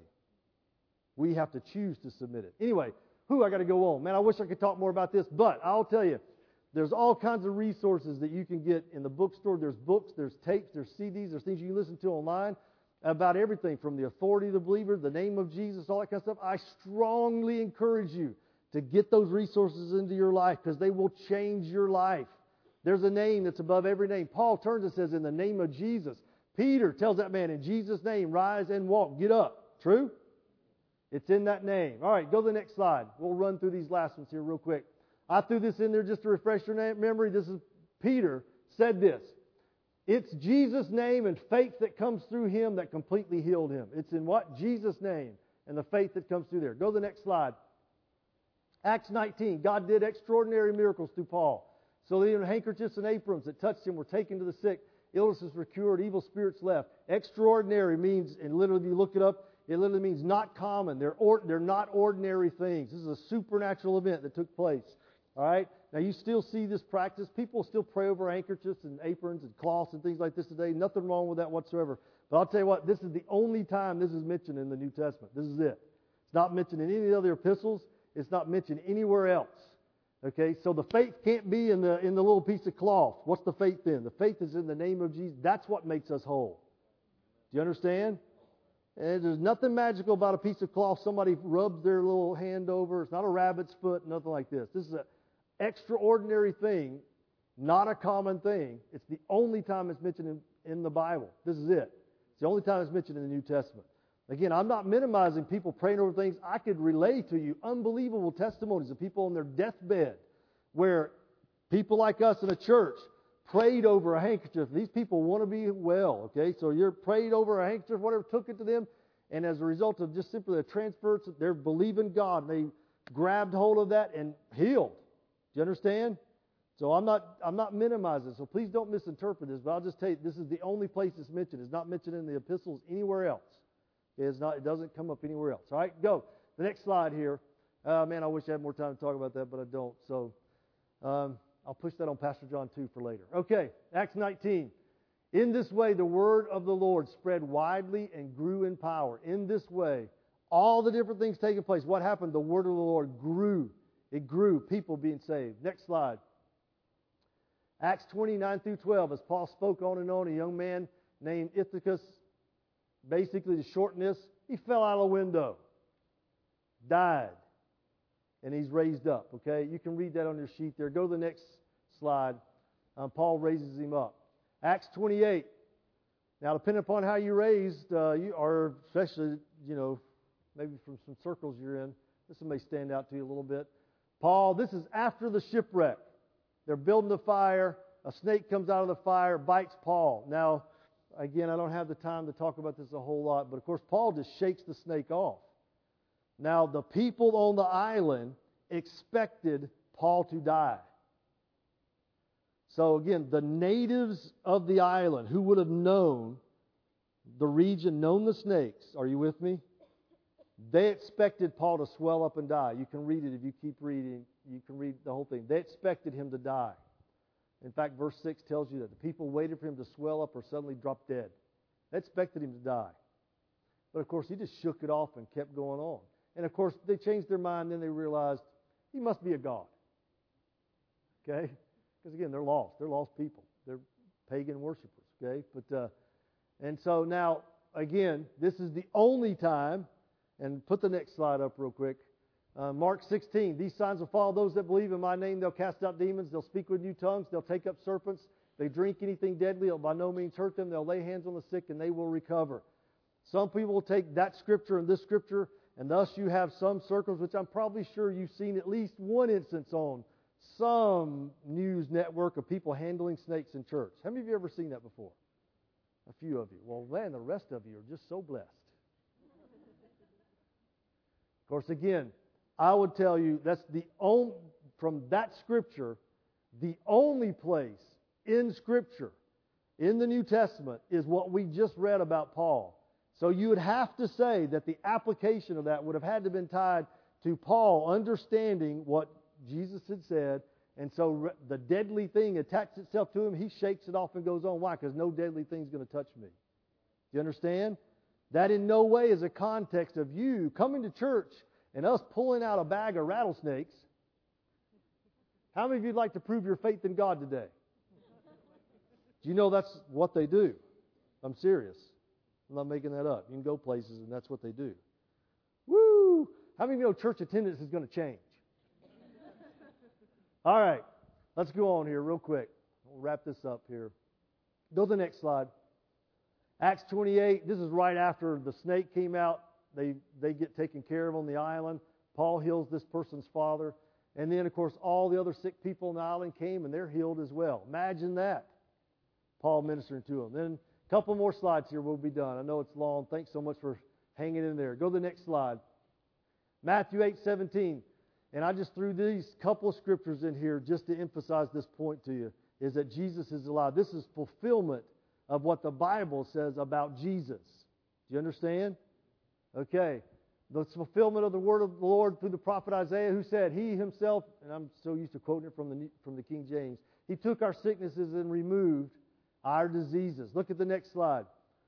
[SPEAKER 1] We have to choose to submit it. Anyway, I got to go on. Man, I wish I could talk more about this, but I'll tell you, there's all kinds of resources that you can get in the bookstore. There's books, there's tapes, there's CDs, there's things you can listen to online about everything from the authority of the believer, the name of Jesus, all that kind of stuff. I strongly encourage you to get those resources into your life because they will change your life. There's a name that's above every name. Paul turns and says, in the name of Jesus. Peter tells that man, in Jesus' name, rise and walk. Get up. True? It's in that name. All right, go to the next slide. We'll run through these last ones here real quick. I threw this in there just to refresh your memory. This is Peter said this. It's Jesus' name and faith that comes through Him that completely healed him. It's in what? Jesus' name and the faith that comes through there. Go to the next slide. Acts 19. God did extraordinary miracles through Paul. So even handkerchiefs and aprons that touched him were taken to the sick. Illnesses were cured. Evil spirits left. Extraordinary means, and literally you look it up, it literally means not common. They're not ordinary things. This is a supernatural event that took place. All right? Now you still see this practice. People still pray over handkerchiefs and aprons and cloths and things like this today. Nothing wrong with that whatsoever. But I'll tell you what, this is the only time this is mentioned in the New Testament. This is it. It's not mentioned in any of the other epistles. It's not mentioned anywhere else. Okay, so the faith can't be in the little piece of cloth. What's the faith in? The faith is in the name of Jesus. That's what makes us whole. Do you understand? And there's nothing magical about a piece of cloth somebody rubs their little hand over. It's not a rabbit's foot, nothing like this. This is an extraordinary thing, not a common thing. It's the only time it's mentioned in the Bible. This is it. It's the only time it's mentioned in the New Testament. Again, I'm not minimizing people praying over things. I could relay to you unbelievable testimonies of people on their deathbed where people like us in a church prayed over a handkerchief. These people want to be well, okay? So you're prayed over a handkerchief, whatever took it to them, and as a result of just simply the transference, they're believing God. They grabbed hold of that and healed. Do you understand? So I'm not minimizing, so please don't misinterpret this, but I'll just tell you, this is the only place it's mentioned. It's not mentioned in the epistles anywhere else. It doesn't come up anywhere else. All right, go. The next slide here. Man, I wish I had more time to talk about that, but I don't. So I'll push that on Pastor John too for later. Okay, Acts 19. In this way, the word of the Lord spread widely and grew in power. In this way, all the different things taking place. What happened? The word of the Lord grew. It grew. People being saved. Next slide. Acts 29 through 12. As Paul spoke on and on, a young man named Ithacus, basically, to shorten this, he fell out of a window, died, and he's raised up. Okay, you can read that on your sheet there. Go to the next slide. Paul raises him up. Acts 28. Now, depending upon how you raised, or especially, maybe from some circles you're in, this may stand out to you a little bit. Paul, this is after the shipwreck. They're building the fire. A snake comes out of the fire, bites Paul. Now, again, I don't have the time to talk about this a whole lot, but of course, Paul just shakes the snake off. Now, the people on the island expected Paul to die. So again, the natives of the island who would have known the region, known the snakes, are you with me? They expected Paul to swell up and die. You can read it if you keep reading. You can read the whole thing. They expected him to die. In fact, verse 6 tells you that the people waited for him to swell up or suddenly drop dead. They expected him to die. But of course, he just shook it off and kept going on. And of course, they changed their mind. Then they realized he must be a god. Okay? Because again, they're lost. They're lost people. They're pagan worshipers. Okay? And so now, again, this is the only time, and put the next slide up real quick. Mark 16, these signs will follow those that believe in my name. They'll cast out demons. They'll speak with new tongues. They'll take up serpents. If they drink anything deadly, it'll by no means hurt them. They'll lay hands on the sick and they will recover. Some people will take that scripture and this scripture, and thus you have some circles, which I'm probably sure you've seen at least one instance on some news network of people handling snakes in church. How many of you ever seen that before? A few of you. Well, man, the rest of you are just so blessed. Of course, again, I would tell you that's the only, from that scripture, the only place in Scripture, in the New Testament, is what we just read about Paul. So you would have to say that the application of that would have had to have been tied to Paul understanding what Jesus had said, and so the deadly thing attached itself to him, he shakes it off and goes on. Why? Because no deadly thing's going to touch me. Do you understand? That in no way is a context of you coming to church and us pulling out a bag of rattlesnakes. How many of you would like to prove your faith in God today? Do you know that's what they do? I'm serious. I'm not making that up. You can go places and that's what they do. Woo! How many of you know church attendance is going to change? All right. Let's go on here real quick. We'll wrap this up here. Go to the next slide. Acts 28. This is right after the snake came out. They get taken care of on the island. Paul heals this person's father. And then, of course, all the other sick people on the island came and they're healed as well. Imagine that. Paul ministering to them. Then a couple more slides here. We'll be done. I know it's long. Thanks so much for hanging in there. Go to the next slide. Matthew 8:17. And I just threw these couple of scriptures in here just to emphasize this point to you, is that Jesus is alive. This is fulfillment of what the Bible says about Jesus. Do you understand? Okay. The fulfillment of the word of the Lord through the prophet Isaiah, who said, He Himself, and I'm so used to quoting it from the King James, He took our sicknesses and removed our diseases. Look at the next slide.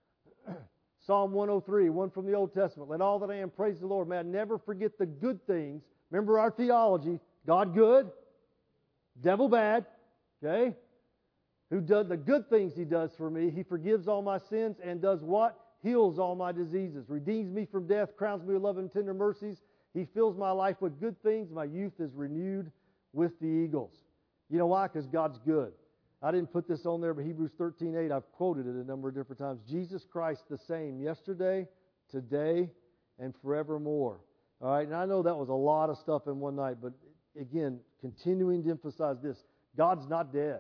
[SPEAKER 1] Psalm 103, one from the Old Testament. Let all that I am praise the Lord. May I never forget the good things. Remember our theology. God good, devil bad. Okay? Who does the good things He does for me. He forgives all my sins and does what? Heals all my diseases. Redeems me from death. Crowns me with love and tender mercies. He fills my life with good things. My youth is renewed with the eagles. You know why? Because God's good. I didn't put this on there, but Hebrews 13:8, I've quoted it a number of different times. Jesus Christ the same yesterday, today, and forevermore. All right, and I know that was a lot of stuff in one night, but again, continuing to emphasize this. God's not dead.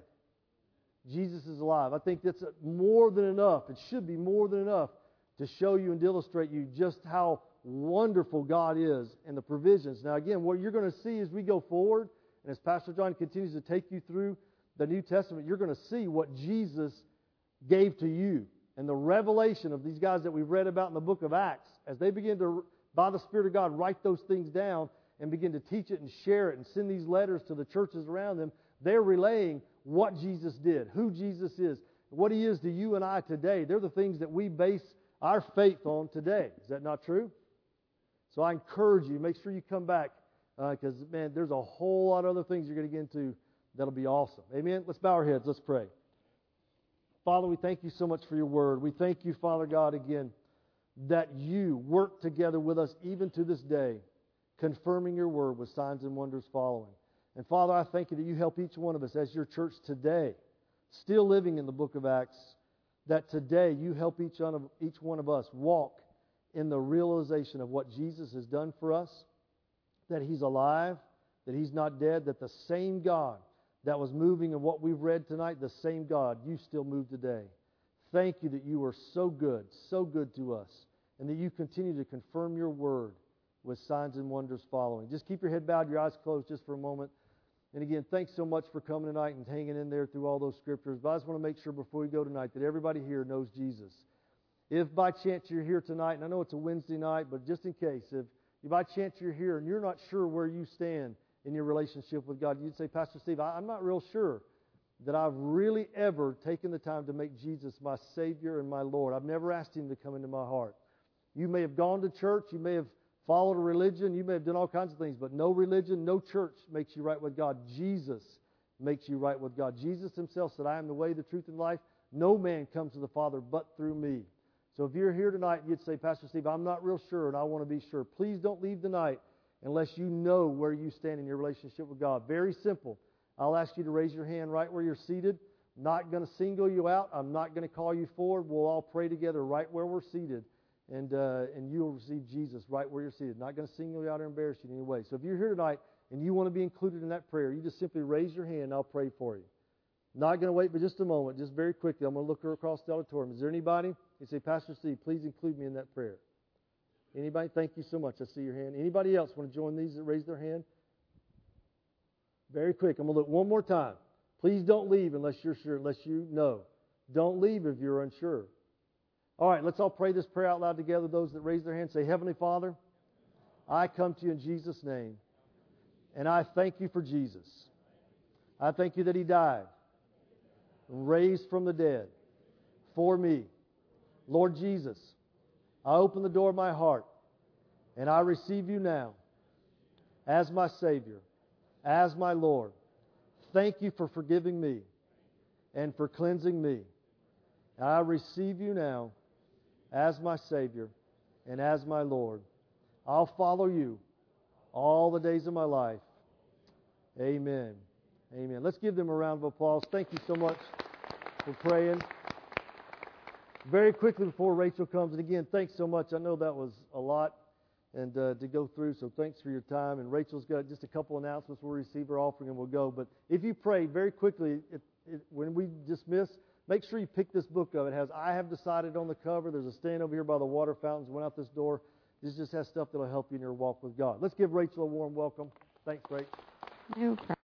[SPEAKER 1] Jesus is alive. I think that's more than enough. It should be more than enough to show you and to illustrate you just how wonderful God is and the provisions. Now again, what you're going to see as we go forward, and as Pastor John continues to take you through the New Testament, you're going to see what Jesus gave to you. And the revelation of these guys that we've read about in the book of Acts, as they begin to, by the Spirit of God, write those things down and begin to teach it and share it and send these letters to the churches around them, they're relaying what Jesus did, who Jesus is, what He is to you and I today. They're the things that we base our faith on today. Is that not true? So I encourage you, make sure you come back because, man, there's a whole lot of other things you're going to get into that'll be awesome. Amen? Let's bow our heads. Let's pray. Father, we thank You so much for Your word. We thank You, Father God, again, that You work together with us even to this day, confirming Your word with signs and wonders following. And Father, I thank You that You help each one of us as Your church today, still living in the book of Acts, that today You help each one of us walk in the realization of what Jesus has done for us, that He's alive, that He's not dead, that the same God that was moving in what we've read tonight, the same God, You still move today. Thank You that You are so good to us, and that You continue to confirm Your word with signs and wonders following. Just keep your head bowed, your eyes closed just for a moment. And again, thanks so much for coming tonight and hanging in there through all those scriptures. But I just want to make sure before we go tonight that everybody here knows Jesus. if by chance you're here tonight, and I know it's a Wednesday night, but just in case, if by chance you're here and you're not sure where you stand in your relationship with God, you'd say, Pastor Steve, I'm not real sure that I've really ever taken the time to make Jesus my Savior and my Lord. I've never asked Him to come into my heart. You may have gone to church, you may have followed a religion, you may have done all kinds of things, but no religion, no church makes you right with God. Jesus makes you right with God. Jesus Himself said, I am the way, the truth, and life. No man comes to the Father but through me. So if you're here tonight and you'd say, Pastor Steve, I'm not real sure and I want to be sure, please don't leave tonight unless you know where you stand in your relationship with God. Very simple. I'll ask you to raise your hand right where you're seated. I'm not going to single you out. I'm not going to call you forward. We'll all pray together right where we're seated. And you'll receive Jesus right where you're seated. Not going to single you out or embarrass you in any way. So if you're here tonight and you want to be included in that prayer, you just simply raise your hand and I'll pray for you. Not going to wait but just a moment, just very quickly. I'm going to look across the auditorium. Is there anybody? You say, Pastor Steve, please include me in that prayer. Anybody? Thank you so much. I see your hand. Anybody else want to join these that raise their hand? Very quick. I'm going to look one more time. Please don't leave unless you're sure, unless you know. Don't leave if you're unsure. All right, let's all pray this prayer out loud together. Those that raise their hands say, Heavenly Father, I come to you in Jesus' name, and I thank you for Jesus. I thank you that He died, raised from the dead for me. Lord Jesus, I open the door of my heart, and I receive you now as my Savior, as my Lord. Thank you for forgiving me and for cleansing me. I receive you now as my Savior and as my Lord. I'll follow you all the days of my life. Amen. Amen. Let's give them a round of applause. Thank you so much for praying. Very quickly before Rachel comes, and again, thanks so much. I know that was a lot and to go through, so thanks for your time. And Rachel's got just a couple announcements. We'll receive her offering and we'll go. But if you pray very quickly, when we dismiss, make sure you pick this book up. It has I Have Decided on the cover. There's a stand over here by the water fountains. Went out this door. This just has stuff that will help you in your walk with God. Let's give Rachel a warm welcome. Thanks, Rachel.
[SPEAKER 2] No problem.